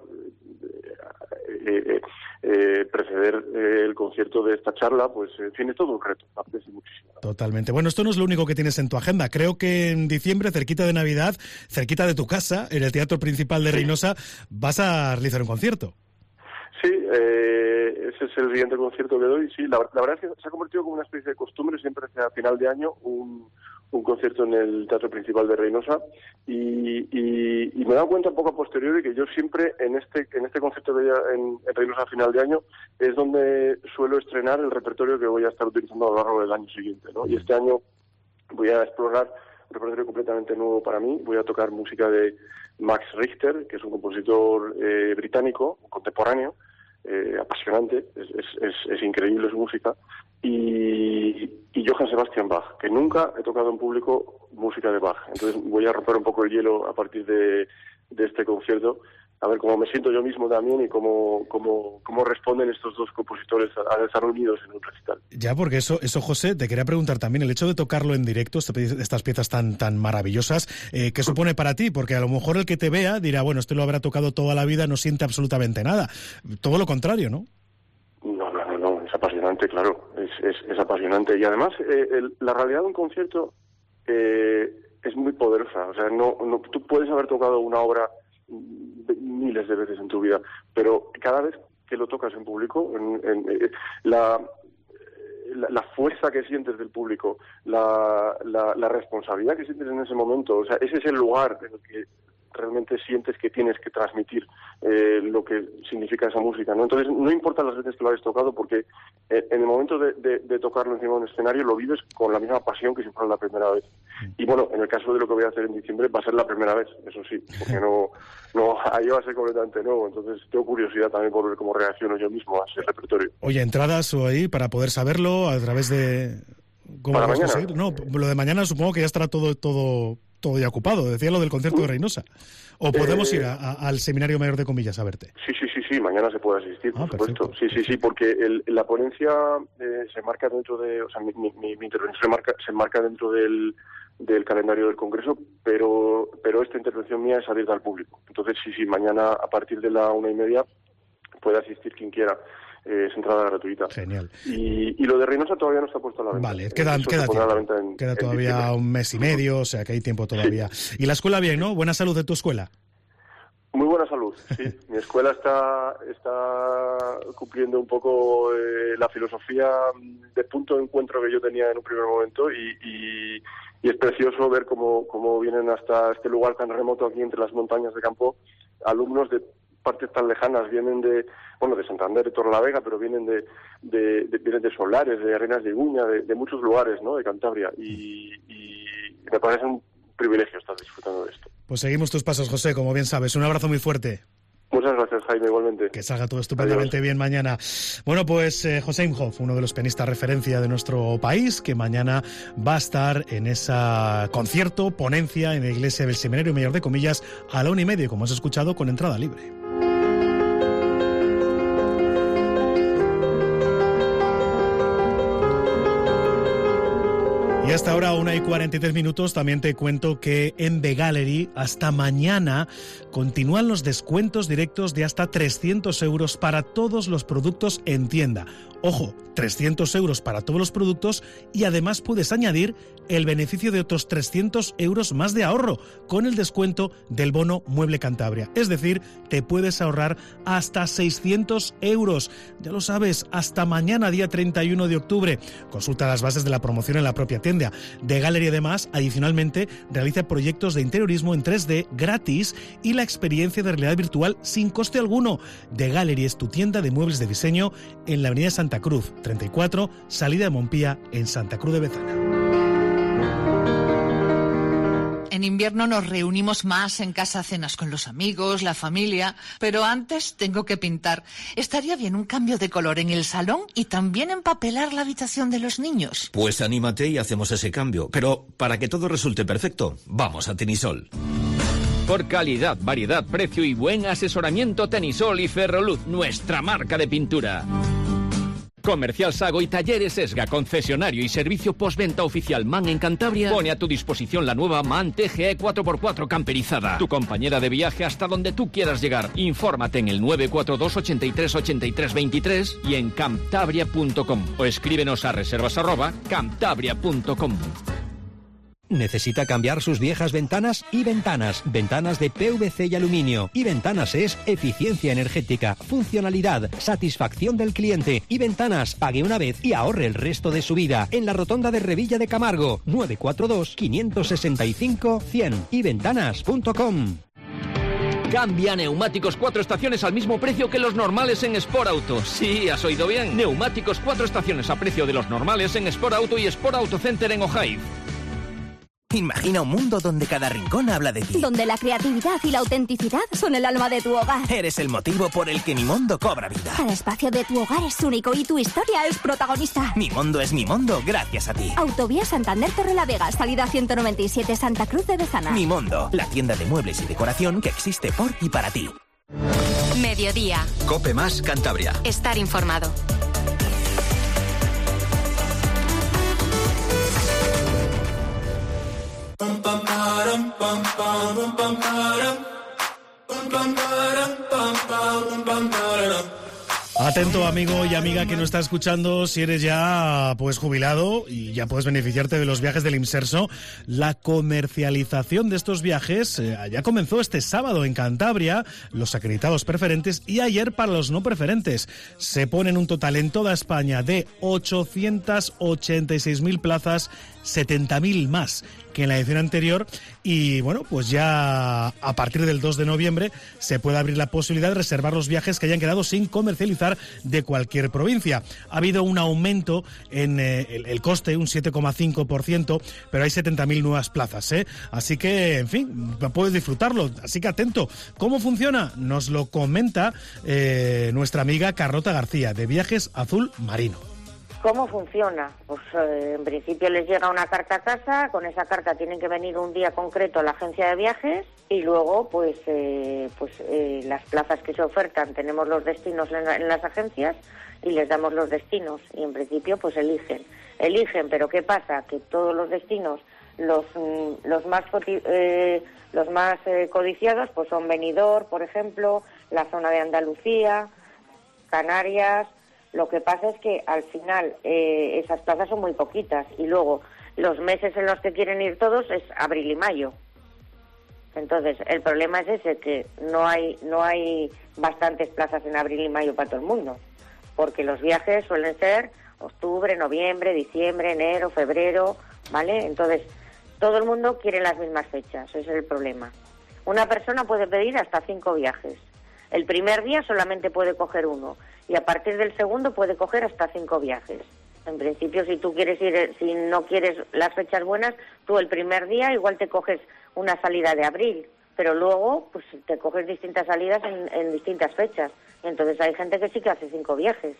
preceder el concierto de esta charla, pues en fin, es todo un reto, aprecio muchísimo. Totalmente. Bueno, esto no es lo único que tienes en tu agenda. Creo que en diciembre, cerquita de Navidad, cerquita de tu casa, en el Teatro Principal de Reynosa, vas a realizar un concierto. Sí, ese es el siguiente concierto que doy. Sí, la verdad es que se ha convertido como una especie de costumbre, siempre a final de año, un concierto en el Teatro Principal de Reynosa, y me he dado cuenta un poco a posteriori que yo siempre en este concierto que en Reynosa a final de año es donde suelo estrenar el repertorio que voy a estar utilizando a lo largo del año siguiente, ¿no? Y este año voy a explorar un repertorio completamente nuevo para mí. Voy a tocar música de Max Richter, que es un compositor británico, contemporáneo, apasionante, es increíble su música, y y Johann Sebastian Bach, que nunca he tocado en público música de Bach. Entonces voy a romper un poco el hielo a partir de este concierto, a ver cómo me siento yo mismo también y cómo responden estos dos compositores al estar unidos en un recital. Ya, porque eso, José, te quería preguntar también, el hecho de tocarlo en directo, estas piezas tan maravillosas, ¿qué supone para ti? Porque a lo mejor el que te vea dirá, bueno, este lo habrá tocado toda la vida, no siente absolutamente nada. Todo lo contrario, ¿no? No, es apasionante, claro, es apasionante. Y además, la realidad de un concierto es muy poderosa. O sea, no, tú puedes haber tocado una obra miles de veces en tu vida, pero cada vez que lo tocas en público, la fuerza que sientes del público, la responsabilidad que sientes en ese momento, o sea, ese es el lugar en el que realmente sientes que tienes que transmitir lo que significa esa música, ¿no? Entonces, no importa las veces que lo hayas tocado, porque en el momento de tocarlo encima de un escenario lo vives con la misma pasión que si fuera la primera vez. Y bueno, en el caso de lo que voy a hacer en diciembre, va a ser la primera vez, eso sí, porque ahí va a ser completamente nuevo. Entonces, tengo curiosidad también por ver cómo reacciono yo mismo a ese repertorio. Oye, entradas o ahí para poder saberlo a través de... ¿Cómo ¿Para mañana? Conseguir? No, lo de mañana supongo que ya estará todo ya ocupado. Decía lo del concierto de Reynosa. ¿O podemos ir al Seminario Mayor de Comillas a verte? Sí, mañana se puede asistir, por supuesto. Sí, porque la ponencia se marca dentro de... O sea, mi intervención se marca dentro del calendario del Congreso, pero esta intervención mía es abierta al público. Entonces, sí, mañana a partir de la 1:30 puede asistir quien quiera. Es entrada gratuita. Genial. Y lo de Reynosa todavía no está puesto a la venta. Vale, queda tiempo. Queda todavía un mes y medio, o sea que hay tiempo todavía. Sí. Y la escuela bien, ¿no? Buena salud de tu escuela. Muy buena salud, sí. Mi escuela está cumpliendo un poco la filosofía de punto de encuentro que yo tenía en un primer momento y es precioso ver cómo vienen hasta este lugar tan remoto aquí entre las montañas de Campo alumnos de partes tan lejanas, vienen de Santander, de Torrelavega, pero vienen de Solares, de Arenas de Iguña, de muchos lugares, ¿no?, de Cantabria, y me parece un privilegio estar disfrutando de esto. Pues seguimos tus pasos, José, como bien sabes. Un abrazo muy fuerte. Muchas gracias, Jaime, igualmente. Que salga todo estupendamente bien mañana. Bueno, pues José Imhoff, uno de los pianistas referencia de nuestro país, que mañana va a estar en ese concierto, ponencia en la iglesia del Seminario Mayor de Comillas a la 1:30, como has escuchado, con entrada libre. Y hasta ahora, 1:43, también te cuento que en The Gallery hasta mañana continúan los descuentos directos de hasta 300 euros para todos los productos en tienda. Ojo, 300 euros para todos los productos y además puedes añadir el beneficio de otros 300 euros más de ahorro con el descuento del bono Mueble Cantabria. Es decir, te puedes ahorrar hasta 600 euros. Ya lo sabes, hasta mañana, día 31 de octubre. Consulta las bases de la promoción en la propia tienda. The Gallery, además, adicionalmente, realiza proyectos de interiorismo en 3D gratis y la experiencia de realidad virtual sin coste alguno. The Gallery es tu tienda de muebles de diseño en la avenida Santa Cruz, 34, salida de Montpía, en Santa Cruz de Bezana. En invierno nos reunimos más en casa, cenas con los amigos, la familia, pero antes tengo que pintar. Estaría bien un cambio de color en el salón y también empapelar la habitación de los niños. Pues anímate y hacemos ese cambio, pero para que todo resulte perfecto, vamos a Tenisol. Por calidad, variedad, precio y buen asesoramiento, Tenisol y Ferroluz, nuestra marca de pintura. Comercial Sago y Talleres Esga, concesionario y servicio postventa oficial MAN en Cantabria, pone a tu disposición la nueva MAN TGE 4x4 camperizada. Tu compañera de viaje hasta donde tú quieras llegar. Infórmate en el 942 83 83 23 y en cantabria.com o escríbenos a reservas@cantabria.com. ¿Necesita cambiar sus viejas ventanas? Y Ventanas de PVC y aluminio. Y Ventanas es eficiencia energética, funcionalidad, satisfacción del cliente. Y Ventanas, pague una vez y ahorre el resto de su vida. En la rotonda de Revilla de Camargo, 942 565 100. Y Ventanas.com. Cambia neumáticos 4 estaciones al mismo precio que los normales en Sport Auto. Sí, has oído bien. Neumáticos 4 estaciones a precio de los normales en Sport Auto y Sport Auto Center en Ojaiz. Imagina un mundo donde cada rincón habla de ti. Donde la creatividad y la autenticidad son el alma de tu hogar. Eres el motivo por el que Mi Mundo cobra vida. Cada espacio de tu hogar es único y tu historia es protagonista. Mi Mundo es mi mundo gracias a ti. Autovía Santander Torrelavega, salida 197 Santa Cruz de Bezana. Mi Mundo, la tienda de muebles y decoración que existe por y para ti. Mediodía. COPE más Cantabria. Estar informado. Atento amigo y amiga que nos está escuchando, si eres ya pues jubilado y ya puedes beneficiarte de los viajes del Imserso. La comercialización de estos viajes ya comenzó este sábado en Cantabria, los acreditados preferentes, y ayer para los no preferentes. Se ponen un total en toda España de 886.000 plazas, 70.000 más que en la edición anterior, y bueno, pues ya a partir del 2 de noviembre se puede abrir la posibilidad de reservar los viajes que hayan quedado sin comercializar de cualquier provincia. Ha habido un aumento en el coste, un 7,5%, pero hay 70.000 nuevas plazas, ¿eh? Así que, en fin, puedes disfrutarlo, así que atento. ¿Cómo funciona? Nos lo comenta nuestra amiga Carlota García, de Viajes Azul Marino. ¿Cómo funciona? Pues en principio les llega una carta a casa, con esa carta tienen que venir un día concreto a la agencia de viajes y luego pues las plazas que se ofertan, tenemos los destinos en las agencias y les damos los destinos y en principio pues eligen, pero ¿qué pasa? Que todos los destinos, los más codiciados pues son Benidorm, por ejemplo, la zona de Andalucía, Canarias. Lo que pasa es que al final esas plazas son muy poquitas y luego los meses en los que quieren ir todos es abril y mayo. Entonces el problema es ese, que no hay bastantes plazas en abril y mayo para todo el mundo, porque los viajes suelen ser octubre, noviembre, diciembre, enero, febrero, ¿vale? Entonces todo el mundo quiere las mismas fechas, ese es el problema. Una persona puede pedir hasta 5 viajes. El primer día solamente puede coger uno y a partir del segundo puede coger hasta 5 viajes. En principio, si tú quieres ir, si no quieres las fechas buenas, tú el primer día igual te coges una salida de abril, pero luego pues te coges distintas salidas en distintas fechas. Entonces hay gente que sí que hace 5 viajes.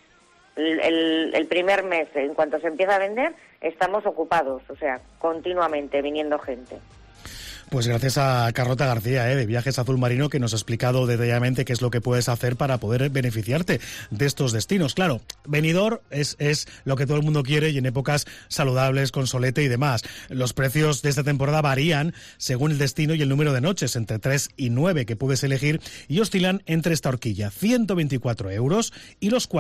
El primer mes, en cuanto se empieza a vender, estamos ocupados, o sea, continuamente viniendo gente. Pues gracias a Carlota García, de Viajes Azul Marino, que nos ha explicado detalladamente qué es lo que puedes hacer para poder beneficiarte de estos destinos. Claro, Benidorm es lo que todo el mundo quiere y en épocas saludables, con solete y demás. Los precios de esta temporada varían según el destino y el número de noches, entre 3 y 9 que puedes elegir, y oscilan entre esta horquilla, 124 euros y los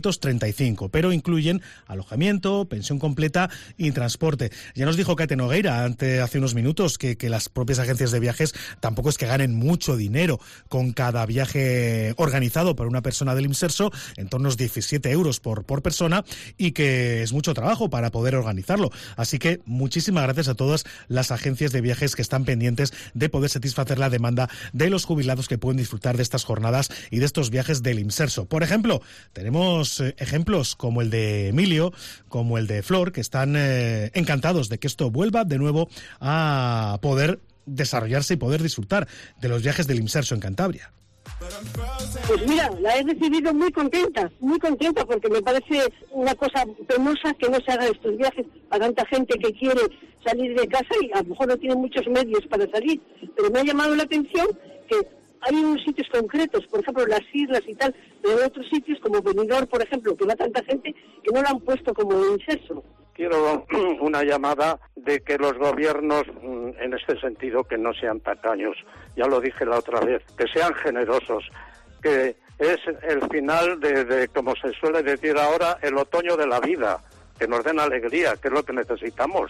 435, pero incluyen alojamiento, pensión completa y transporte. Ya nos dijo Kate Nogueira hace unos minutos que las propias agencias de viajes tampoco es que ganen mucho dinero con cada viaje organizado por una persona del Imserso, en torno a unos 17 euros por persona, y que es mucho trabajo para poder organizarlo. Así que muchísimas gracias a todas las agencias de viajes que están pendientes de poder satisfacer la demanda de los jubilados que pueden disfrutar de estas jornadas y de estos viajes del Imserso. Por ejemplo, tenemos ejemplos como el de Emilio, como el de Flor, que están encantados de que esto vuelva de nuevo a poder desarrollarse y poder disfrutar de los viajes del Imserso en Cantabria. Pues mira, la he recibido muy contenta porque me parece una cosa penosa que no se hagan estos viajes a tanta gente que quiere salir de casa y a lo mejor no tiene muchos medios para salir, pero me ha llamado la atención que hay unos sitios concretos, por ejemplo las islas y tal, pero hay otros sitios como Benidorm, por ejemplo, que va tanta gente que no lo han puesto como Imserso. Quiero una llamada de que los gobiernos, en este sentido, que no sean tacaños. Ya lo dije la otra vez, que sean generosos, que es el final de como se suele decir ahora, el otoño de la vida, que nos den alegría, que es lo que necesitamos.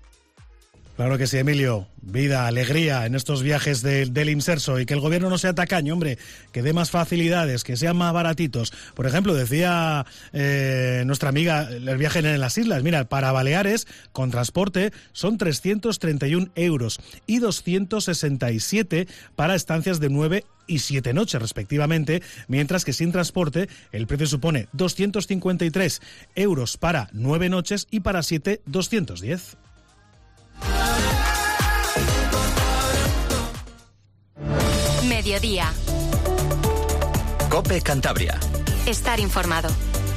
Claro que sí, Emilio. Vida, alegría en estos viajes del Imserso, y que el gobierno no sea tacaño, hombre, que dé más facilidades, que sean más baratitos. Por ejemplo, decía nuestra amiga, el viaje en las islas. Mira, para Baleares, con transporte, son 331 euros y 267 para estancias de 9 y 7 noches respectivamente, mientras que sin transporte el precio supone 253 euros para 9 noches y para 7, 210. Mediodía. COPE Cantabria. Estar informado.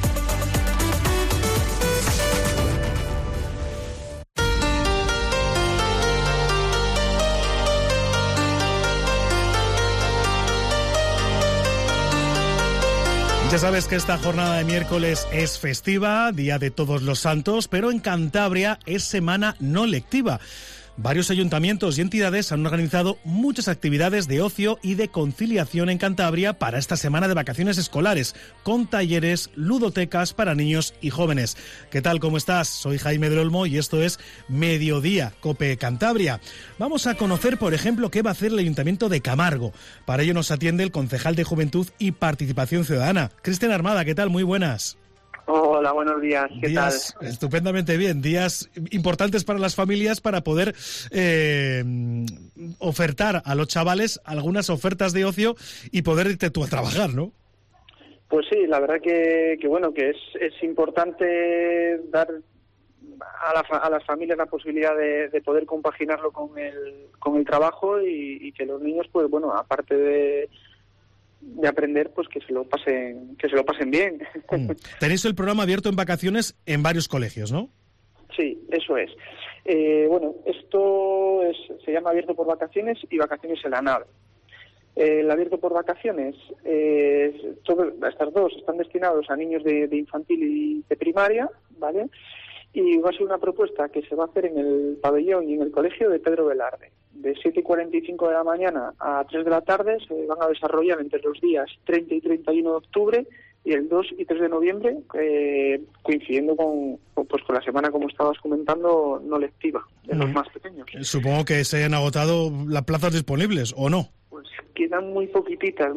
Ya sabes que esta jornada de miércoles es festiva, Día de Todos los Santos, pero en Cantabria es semana no lectiva. Varios ayuntamientos y entidades han organizado muchas actividades de ocio y de conciliación en Cantabria para esta semana de vacaciones escolares, con talleres, ludotecas para niños y jóvenes. ¿Qué tal? ¿Cómo estás? Soy Jaime del Olmo y esto es Mediodía, COPE Cantabria. Vamos a conocer, por ejemplo, qué va a hacer el Ayuntamiento de Camargo. Para ello nos atiende el concejal de Juventud y Participación Ciudadana, Cristian Armada. ¿Qué tal? Muy buenas. Hola, buenos días. ¿Qué días, tal? Estupendamente bien. Días importantes para las familias para poder ofertar a los chavales algunas ofertas de ocio y poder irte tú a trabajar, ¿no? Pues sí, la verdad que es importante dar a las familias la posibilidad de poder compaginarlo con el trabajo y que los niños, pues bueno, aparte de aprender, pues que se lo pasen bien. Tenéis el programa abierto en vacaciones en varios colegios, ¿no? Sí, eso es. Bueno, esto se llama Abierto por Vacaciones y Vacaciones en la Nave. El Abierto por Vacaciones, estas dos están destinados a niños de infantil y de primaria, ¿vale? Y va a ser una propuesta que se va a hacer en el pabellón y en el colegio de Pedro Velarde. De 7:45 de la mañana a 3 de la tarde se van a desarrollar entre los días 30 y 31 de octubre y el 2 y 3 de noviembre, coincidiendo con la semana, como estabas comentando, no lectiva, de los más pequeños. Supongo que se hayan agotado las plazas disponibles, ¿o no? Pues quedan muy poquititas.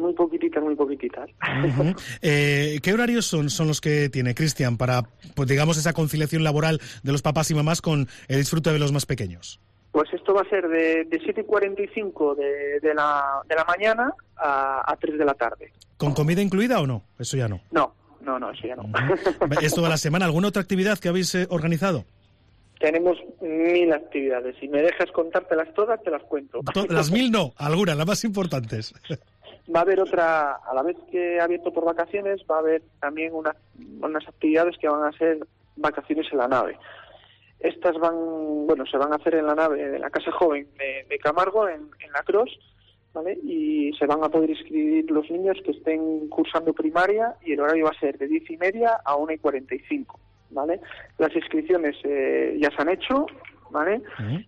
¿Qué horarios son los que tiene Cristian para, pues digamos, esa conciliación laboral de los papás y mamás con el disfrute de los más pequeños? Pues esto va a ser de 7:45 de la mañana a 3 de la tarde. ¿Con comida incluida o no? Eso ya no. No, eso ya no. ¿Es toda la semana? ¿Alguna otra actividad que habéis organizado? Tenemos 1000 actividades. Si me dejas contártelas todas, te las cuento. Las 1000 no, algunas, las más importantes. Va a haber otra, a la vez que Abierto por Vacaciones, va a haber también unas actividades que van a ser Vacaciones en la Nave. Estas se van a hacer en la nave de la Casa Joven de Camargo, en la Cros, ¿vale? Y se van a poder inscribir los niños que estén cursando primaria y el horario va a ser de 10:30 a 1:45, ¿vale? Las inscripciones ya se han hecho, ¿vale?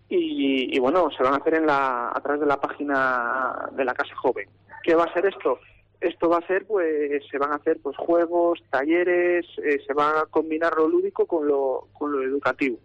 Y bueno, se van a hacer a través de la página de la Casa Joven. ¿Qué va a ser esto? Esto va a ser, pues, se van a hacer pues juegos, talleres, se va a combinar lo lúdico con lo educativo.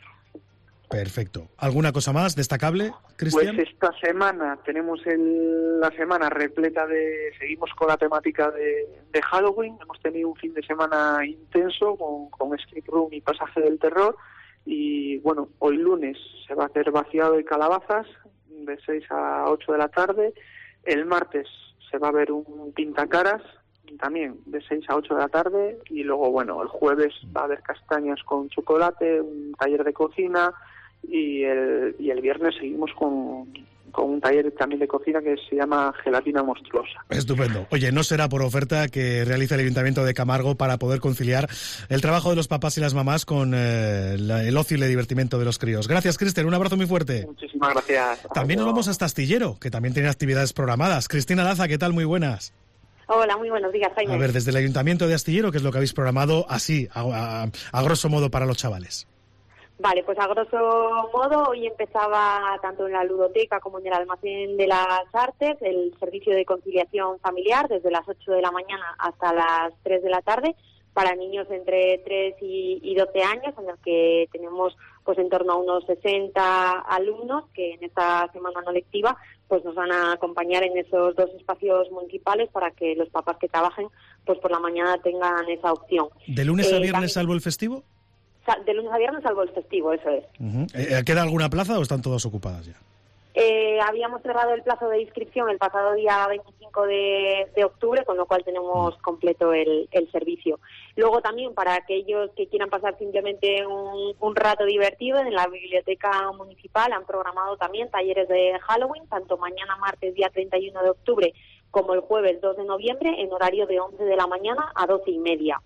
Perfecto. ¿Alguna cosa más destacable, Cristian? Pues esta semana tenemos la semana repleta seguimos con la temática de Halloween. Hemos tenido un fin de semana intenso con Escape Room y Pasaje del Terror. Y bueno, hoy lunes se va a hacer vaciado de calabazas de 6 a 8 de la tarde. El martes se va a ver un pintacaras también de 6 a 8 de la tarde. Y luego, bueno, el jueves va a haber castañas con chocolate, un taller de cocina. Y el viernes seguimos con un taller también de cocina que se llama Gelatina Monstruosa. Estupendo. Oye, no será por oferta que realiza el Ayuntamiento de Camargo para poder conciliar el trabajo de los papás y las mamás con el ocio y el divertimento de los críos. Gracias, Cristian. Un abrazo muy fuerte. Muchísimas gracias. También nos vamos hasta Astillero, que también tiene actividades programadas. Cristina Laza, ¿qué tal? Muy buenas. Hola, muy buenos días, Jaime. A ver, desde el Ayuntamiento de Astillero, ¿qué es lo que habéis programado así, a grosso modo, para los chavales? Vale, pues a grosso modo hoy empezaba tanto en la ludoteca como en el almacén de las artes el servicio de conciliación familiar desde las 8 de la mañana hasta las 3 de la tarde para niños entre 3 y 12 años, en el que tenemos pues en torno a unos 60 alumnos que en esta semana no lectiva pues nos van a acompañar en esos dos espacios municipales para que los papás que trabajen pues por la mañana tengan esa opción. ¿De lunes a viernes salvo el festivo? De lunes a viernes salvo el festivo, eso es. ¿Queda alguna plaza o están todas ocupadas ya? Habíamos cerrado el plazo de inscripción el pasado día 25 de octubre, con lo cual tenemos completo el servicio. Luego también, para aquellos que quieran pasar simplemente un rato divertido, en la biblioteca municipal han programado también talleres de Halloween, tanto mañana martes día 31 de octubre como el jueves 2 de noviembre, en horario de 11 de la mañana a 12:30.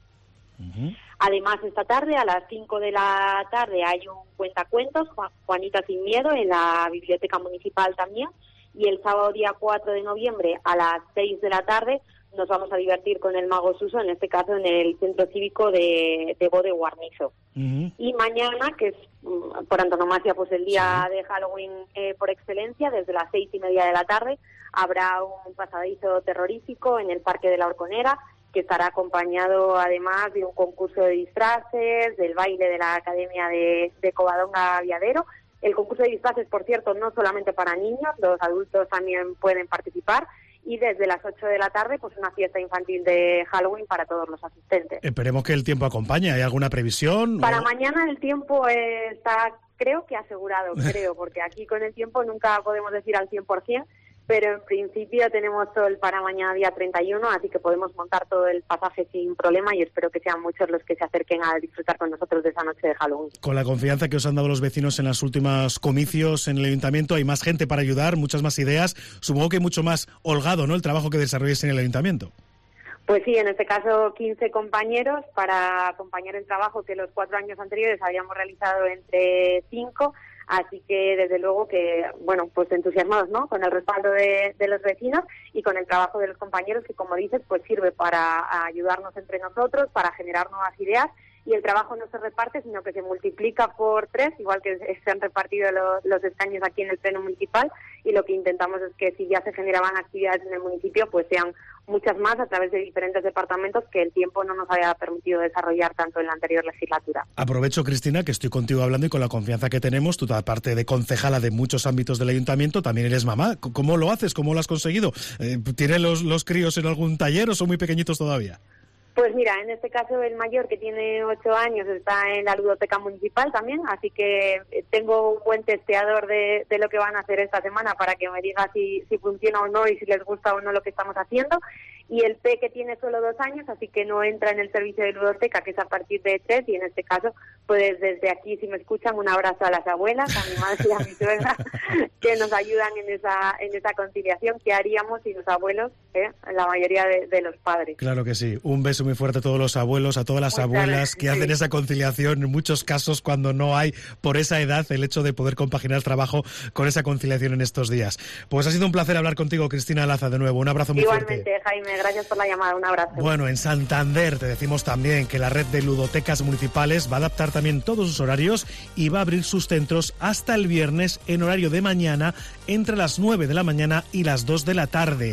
Además, esta tarde, a las 5 de la tarde, hay un cuentacuentos, Juanita sin miedo, en la biblioteca municipal también. Y el sábado día 4 de noviembre, a las 6 de la tarde, nos vamos a divertir con el Mago Suso, en este caso en el Centro Cívico de Bode Guarnizo. Y mañana, que es por antonomasia pues el día de Halloween por excelencia, desde las 6:30 de la tarde, habrá un pasadizo terrorífico en el Parque de la Horconera, que estará acompañado además de un concurso de disfraces, del baile de la Academia de Covadonga Aviadero. El concurso de disfraces, por cierto, no solamente para niños, los adultos también pueden participar. Y desde las 8 de la tarde, pues una fiesta infantil de Halloween para todos los asistentes. Esperemos que el tiempo acompañe. ¿Hay alguna previsión? Para mañana el tiempo está, creo que asegurado, porque aquí con el tiempo nunca podemos decir al 100%, pero en principio tenemos sol para mañana día 31, así que podemos montar todo el pasaje sin problema y espero que sean muchos los que se acerquen a disfrutar con nosotros de esa noche de Halloween. Con la confianza que os han dado los vecinos en los últimos comicios en el ayuntamiento, hay más gente para ayudar, muchas más ideas, supongo que mucho más holgado, ¿no?, el trabajo que desarrolléis en el ayuntamiento. Pues sí, en este caso 15 compañeros para acompañar el trabajo que los 4 años anteriores habíamos realizado entre 5. Así que, desde luego que, bueno, pues entusiasmados, ¿no?, con el respaldo de los vecinos y con el trabajo de los compañeros que, como dices, pues sirve para ayudarnos entre nosotros, para generar nuevas ideas. Y el trabajo no se reparte, sino que se multiplica por 3, igual que se han repartido los escaños aquí en el Pleno Municipal. Y lo que intentamos es que si ya se generaban actividades en el municipio, pues sean muchas más a través de diferentes departamentos que el tiempo no nos había permitido desarrollar tanto en la anterior legislatura. Aprovecho, Cristina, que estoy contigo hablando y con la confianza que tenemos. Tú, aparte de concejala de muchos ámbitos del ayuntamiento, también eres mamá. ¿Cómo lo haces? ¿Cómo lo has conseguido? ¿Tienen los críos en algún taller o son muy pequeñitos todavía? Pues mira, en este caso el mayor, que tiene 8 años, está en la ludoteca municipal también, así que tengo un buen testeador de lo que van a hacer esta semana para que me diga si funciona o no y si les gusta o no lo que estamos haciendo. Y el P, que tiene solo 2 años, así que no entra en el servicio de ludoteca, que es a partir de 3, y en este caso, pues desde aquí, si me escuchan, un abrazo a las abuelas, a mi madre y a mi suegra, que nos ayudan en esa conciliación que haríamos sin los abuelos, la mayoría de los padres. Claro que sí. Un beso muy fuerte a todos los abuelos, a todas las abuelas que hacen esa conciliación en muchos casos cuando no hay, por esa edad, el hecho de poder compaginar el trabajo con esa conciliación en estos días. Pues ha sido un placer hablar contigo, Cristina Laza, de nuevo. Un abrazo muy fuerte. Igualmente, Jaime, gracias por la llamada. Un abrazo. Bueno, en Santander te decimos también que la red de ludotecas municipales va a adaptar también todos sus horarios y va a abrir sus centros hasta el viernes en horario de mañana entre las 9 de la mañana y las 2 de la tarde.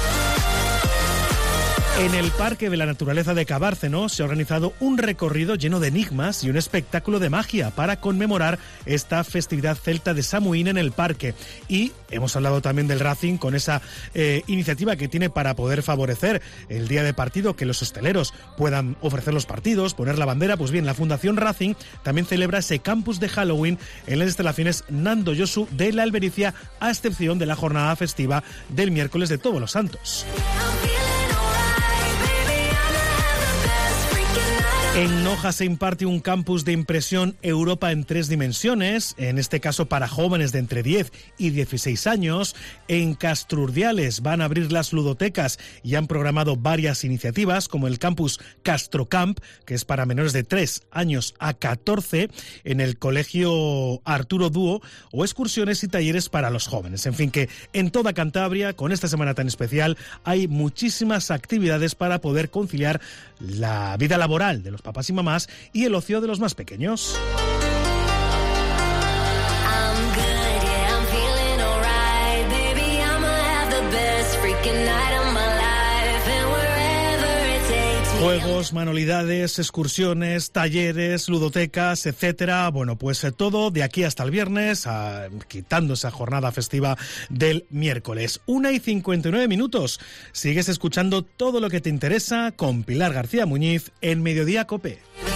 En el Parque de la Naturaleza de Cabárceno se ha organizado un recorrido lleno de enigmas y un espectáculo de magia para conmemorar esta festividad celta de Samhain en el parque. Y hemos hablado también del Racing con esa iniciativa que tiene para poder favorecer el día de partido, que los hosteleros puedan ofrecer los partidos, poner la bandera. Pues bien, la Fundación Racing también celebra ese campus de Halloween en las instalaciones Nando Yosu de la Albericia, a excepción de la jornada festiva del miércoles de Todos los Santos. En Noja se imparte un campus de impresión Europa en 3 dimensiones, en este caso para jóvenes de entre 10 y 16 años. En Castrurdiales van a abrir las ludotecas y han programado varias iniciativas, como el campus Castrocamp, que es para menores de 3 años a 14, en el colegio Arturo Dúo, o excursiones y talleres para los jóvenes. En fin, que en toda Cantabria, con esta semana tan especial, hay muchísimas actividades para poder conciliar la vida laboral de los papás y mamás y el ocio de los más pequeños. Juegos, manualidades, excursiones, talleres, ludotecas, etcétera. Bueno, pues todo de aquí hasta el viernes, quitando esa jornada festiva del miércoles. 1:59. Sigues escuchando todo lo que te interesa con Pilar García Muñiz en Mediodía COPE.